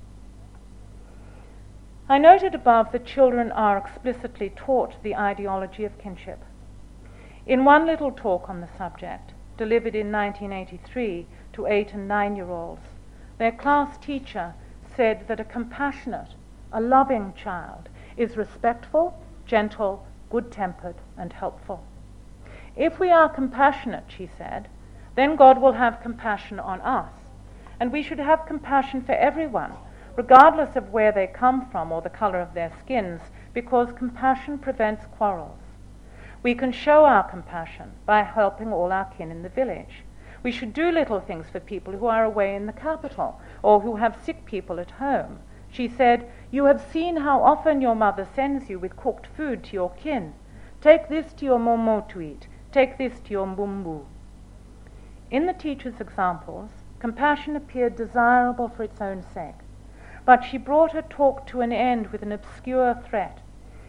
I noted above that children are explicitly taught the ideology of kinship. In one little talk on the subject, delivered in nineteen eighty-three to eight and nine-year-olds, their class teacher said that a compassionate, a loving child is respectful, gentle, good-tempered, and helpful. If we are compassionate, she said, then God will have compassion on us, and we should have compassion for everyone, regardless of where they come from or the color of their skins, because compassion prevents quarrels. We can show our compassion by helping all our kin in the village. We should do little things for people who are away in the capital or who have sick people at home. She said, "You have seen how often your mother sends you with cooked food to your kin. Take this to your momo to eat. Take this to your mbumbu." In the teacher's examples, compassion appeared desirable for its own sake, but she brought her talk to an end with an obscure threat.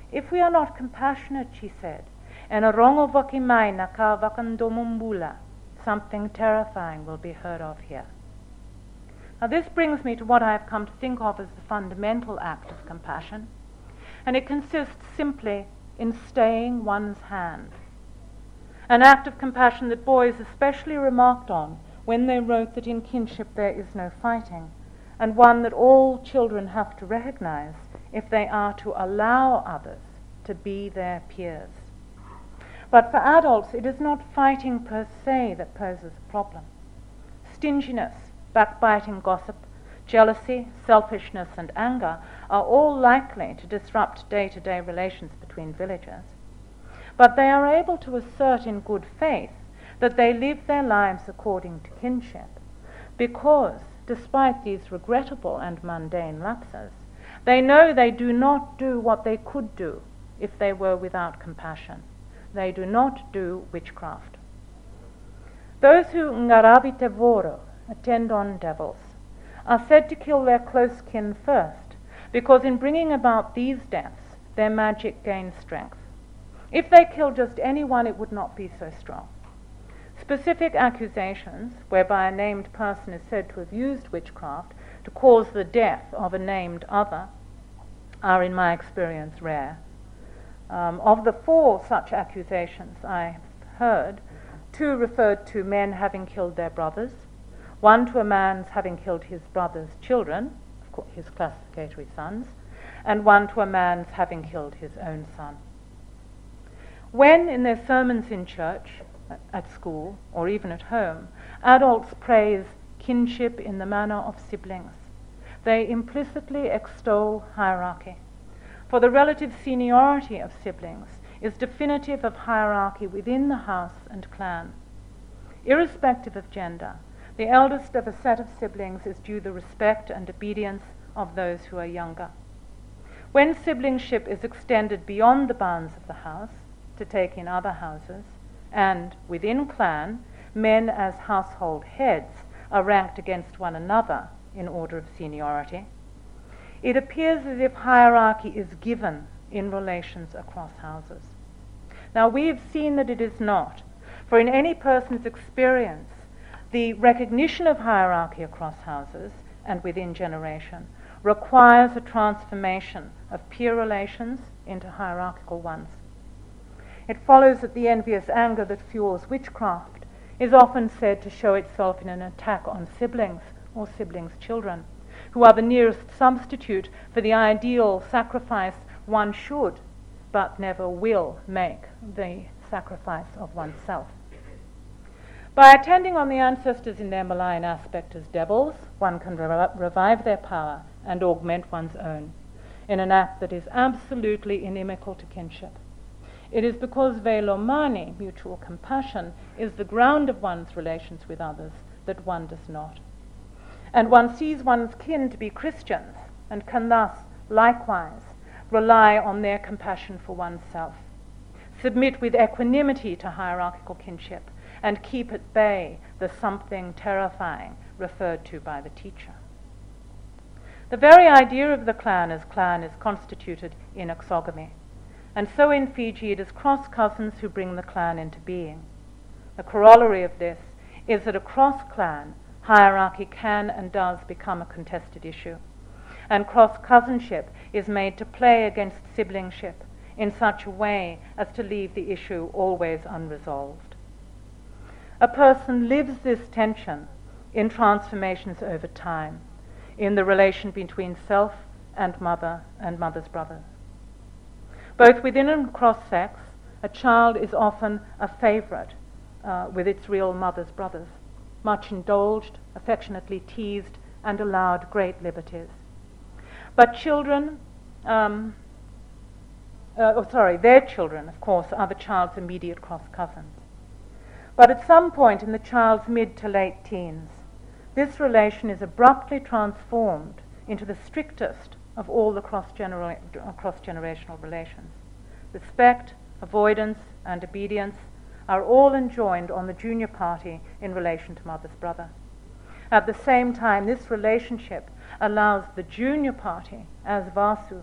If we are not compassionate, she said, and a rongo vakimai naka vakandomumbula, something terrifying will be heard of here. Now this brings me to what I have come to think of as the fundamental act of compassion, and it consists simply in staying one's hand. An act of compassion that boys especially remarked on when they wrote that in kinship there is no fighting, and one that all children have to recognize if they are to allow others to be their peers. But for adults, it is not fighting per se that poses a problem. Stinginess, backbiting gossip, jealousy, selfishness, and anger are all likely to disrupt day-to-day relations between villagers. But they are able to assert in good faith that they live their lives according to kinship, because, despite these regrettable and mundane lapses, they know they do not do what they could do if they were without compassion. They do not do witchcraft. Those who ngaravitevoro, attend on devils, are said to kill their close kin first, because in bringing about these deaths, their magic gains strength. If they kill just anyone, it would not be so strong. Specific accusations, whereby a named person is said to have used witchcraft to cause the death of a named other, are in my experience rare. Um, of the four such accusations I have heard, two referred to men having killed their brothers, one to a man's having killed his brother's children, of course his classificatory sons, and one to a man's having killed his own son. When in their sermons in church, at school, or even at home, adults praise kinship in the manner of siblings, they implicitly extol hierarchy. For the relative seniority of siblings is definitive of hierarchy within the house and clan. Irrespective of gender, the eldest of a set of siblings is due the respect and obedience of those who are younger. When siblingship is extended beyond the bounds of the house, to take in other houses, and within clan, men as household heads are ranked against one another in order of seniority, it appears as if hierarchy is given in relations across houses. Now we have seen that it is not, for in any person's experience, the recognition of hierarchy across houses and within generation requires a transformation of peer relations into hierarchical ones. It follows that the envious anger that fuels witchcraft is often said to show itself in an attack on siblings or siblings' children, who are the nearest substitute for the ideal sacrifice one should, but never will, make, the sacrifice of oneself. By attending on the ancestors in their malign aspect as devils, one can re- revive their power and augment one's own, in an act that is absolutely inimical to kinship. It is because velomani, mutual compassion, is the ground of one's relations with others that one does not. And one sees one's kin to be Christians and can thus, likewise, rely on their compassion for oneself, submit with equanimity to hierarchical kinship, and keep at bay the something terrifying referred to by the teacher. The very idea of the clan as clan is constituted in exogamy. And so in Fiji it is cross-cousins who bring the clan into being. The corollary of this is that across clan, hierarchy can and does become a contested issue, and cross-cousinship is made to play against siblingship in such a way as to leave the issue always unresolved. A person lives this tension in transformations over time, in the relation between self and mother and mother's brother. Both within and across sex, a child is often a favorite uh, with its real mother's brothers, much indulged, affectionately teased, and allowed great liberties. But children, um, uh, oh, sorry, their children, of course, are the child's immediate cross-cousins. But at some point in the child's mid to late teens, this relation is abruptly transformed into the strictest of all the cross-genera- cross-generational relations. Respect, avoidance, and obedience are all enjoined on the junior party in relation to mother's brother. At the same time, this relationship allows the junior party, as Vasu,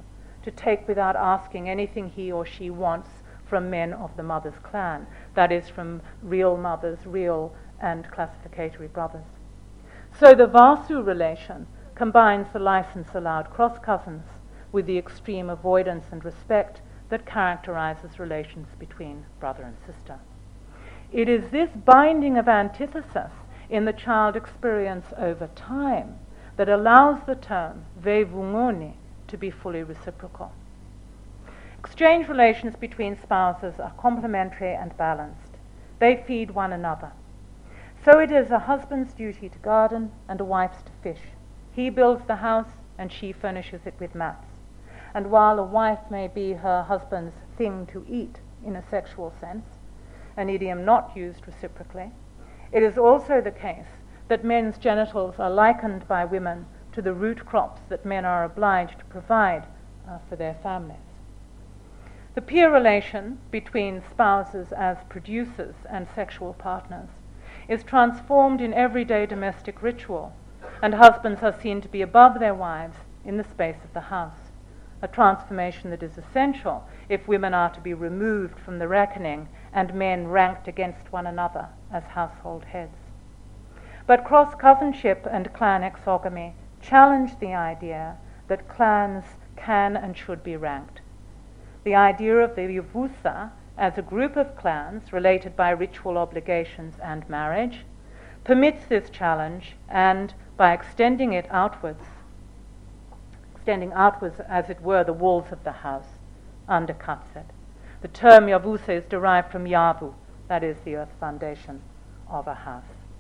to take without asking anything he or she wants from men of the mother's clan, that is, from real mothers, real and classificatory brothers. So the Vasu relation combines the license allowed cross-cousins with the extreme avoidance and respect that characterizes relations between brother and sister. It is this binding of antithesis in the child experience over time that allows the term vevungoni to be fully reciprocal. Exchange relations between spouses are complementary and balanced. They feed one another. So it is a husband's duty to garden and a wife's to fish. He builds the house and she furnishes it with mats. And while a wife may be her husband's thing to eat in a sexual sense, an idiom not used reciprocally, it is also the case that men's genitals are likened by women to the root crops that men are obliged to provide uh, for their families. The peer relation between spouses as producers and sexual partners is transformed in everyday domestic ritual, and husbands are seen to be above their wives in the space of the house, a transformation that is essential if women are to be removed from the reckoning and men ranked against one another as household heads. But cross-cousinship and clan exogamy challenge the idea that clans can and should be ranked. The idea of the Yavusa as a group of clans related by ritual obligations and marriage permits this challenge, and by extending it outwards, extending outwards, as it were, the walls of the house, undercuts it. The term Yavusa is derived from Yavu, that is the earth foundation of a house.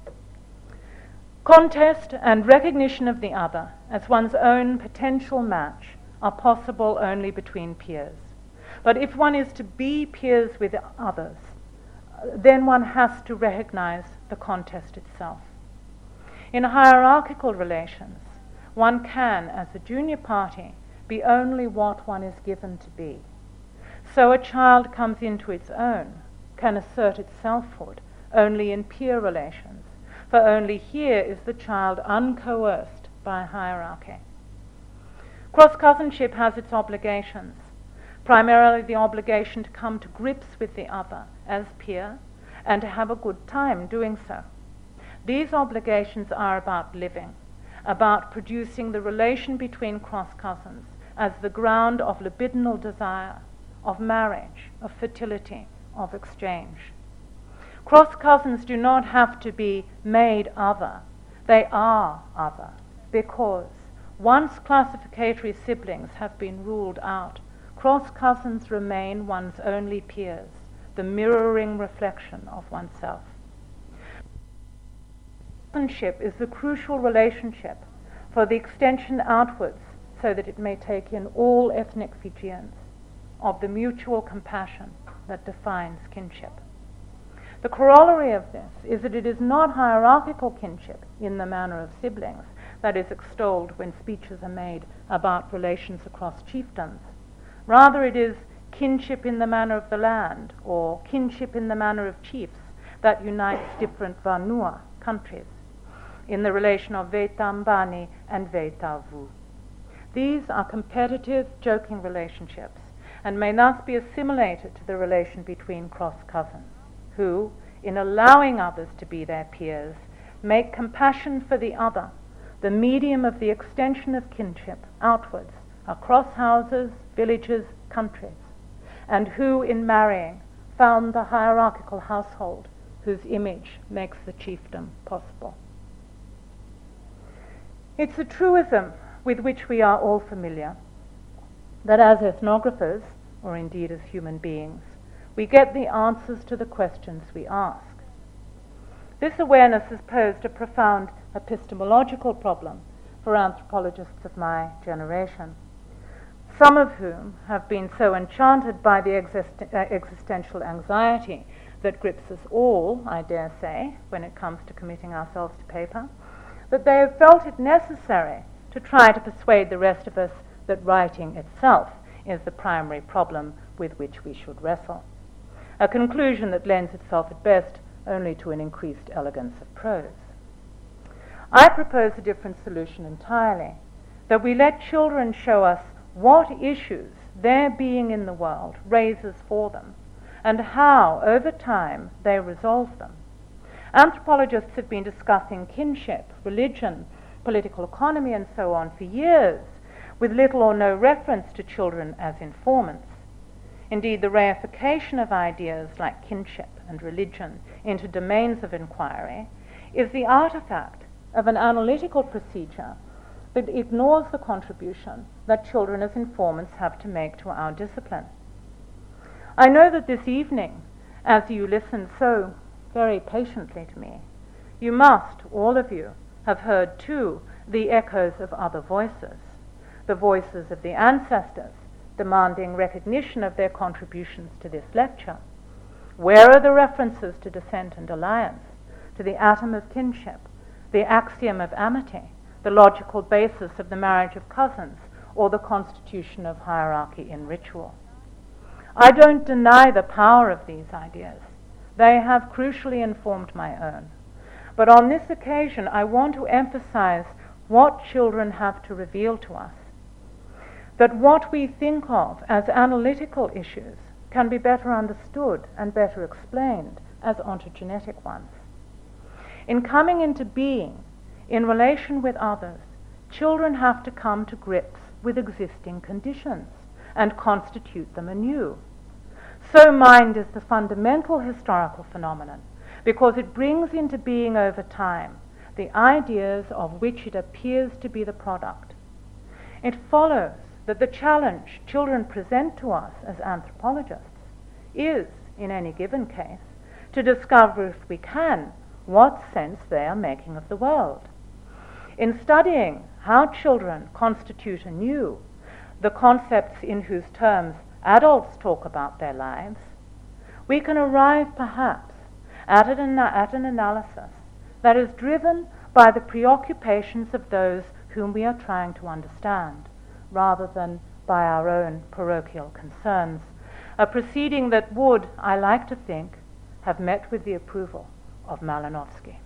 Contest and recognition of the other as one's own potential match are possible only between peers. But if one is to be peers with others, then one has to recognize the contest itself. In hierarchical relations, one can, as a junior party, be only what one is given to be. So a child comes into its own, can assert its selfhood only in peer relations, for only here is the child uncoerced by hierarchy. Cross-cousinship has its obligations, primarily the obligation to come to grips with the other as peer and to have a good time doing so. These obligations are about living, about producing the relation between cross-cousins as the ground of libidinal desire, of marriage, of fertility, of exchange. Cross-cousins do not have to be made other. They are other, because once classificatory siblings have been ruled out, cross-cousins remain one's only peers, the mirroring reflection of oneself. Cousinship is the crucial relationship for the extension outwards, so that it may take in all ethnic Fijians, of the mutual compassion that defines kinship. The corollary of this is that it is not hierarchical kinship in the manner of siblings that is extolled when speeches are made about relations across chiefdoms. Rather, it is kinship in the manner of the land, or kinship in the manner of chiefs, that unites different Vanua countries in the relation of Vetambani and Vetavu. These are competitive, joking relationships, and may thus be assimilated to the relation between cross-cousins, who, in allowing others to be their peers, make compassion for the other the medium of the extension of kinship outwards, across houses, villages, countries, and who, in marrying, found the hierarchical household whose image makes the chiefdom possible. It's a truism with which we are all familiar, that as ethnographers, or indeed as human beings, we get the answers to the questions we ask. This awareness has posed a profound epistemological problem for anthropologists of my generation, some of whom have been so enchanted by the exist- uh, existential anxiety that grips us all, I dare say, when it comes to committing ourselves to paper, that they have felt it necessary to try to persuade the rest of us that writing itself is the primary problem with which we should wrestle, a conclusion that lends itself at best only to an increased elegance of prose. I propose a different solution entirely, that we let children show us what issues their being in the world raises for them, and how, over time, they resolve them. Anthropologists have been discussing kinship, religion, political economy, and so on for years, with little or no reference to children as informants. Indeed, the reification of ideas like kinship and religion into domains of inquiry is the artifact of an analytical procedure that ignores the contribution that children as informants have to make to our discipline. I know that this evening, as you listen so very patiently to me, you must, all of you, have heard too the echoes of other voices, the voices of the ancestors demanding recognition of their contributions to this lecture. Where are the references to descent and alliance, to the atom of kinship, the axiom of amity, the logical basis of the marriage of cousins, or the constitution of hierarchy in ritual? I don't deny the power of these ideas. They have crucially informed my own. But on this occasion, I want to emphasize what children have to reveal to us, that what we think of as analytical issues can be better understood and better explained as ontogenetic ones. In coming into being, in relation with others, children have to come to grips with existing conditions and constitute them anew. So mind is the fundamental historical phenomenon, because it brings into being over time the ideas of which it appears to be the product. It follows that the challenge children present to us as anthropologists is, in any given case, to discover, if we can, what sense they are making of the world. In studying how children constitute anew the concepts in whose terms adults talk about their lives, we can arrive perhaps at an, at an analysis that is driven by the preoccupations of those whom we are trying to understand, rather than by our own parochial concerns, a proceeding that would, I like to think, have met with the approval of Malinowski.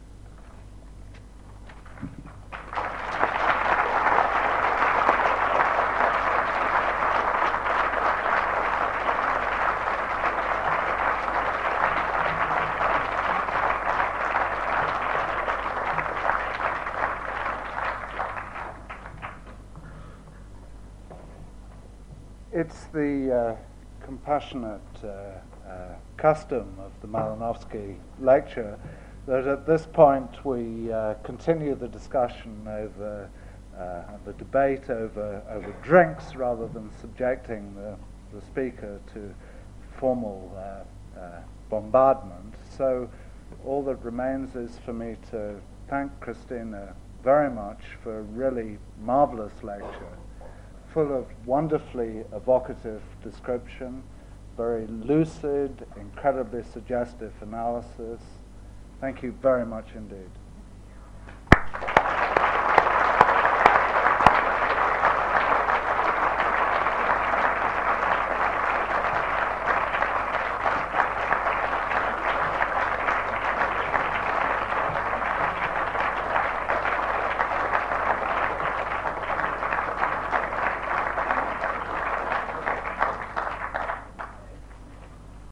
It's the uh, compassionate uh, uh, custom of the Malinowski lecture that at this point we uh, continue the discussion over uh, the debate over, over drinks, rather than subjecting the, the speaker to formal uh, uh, bombardment. So all that remains is for me to thank Christina very much for a really marvelous lecture, full of wonderfully evocative description, very lucid, incredibly suggestive analysis. Thank you very much indeed.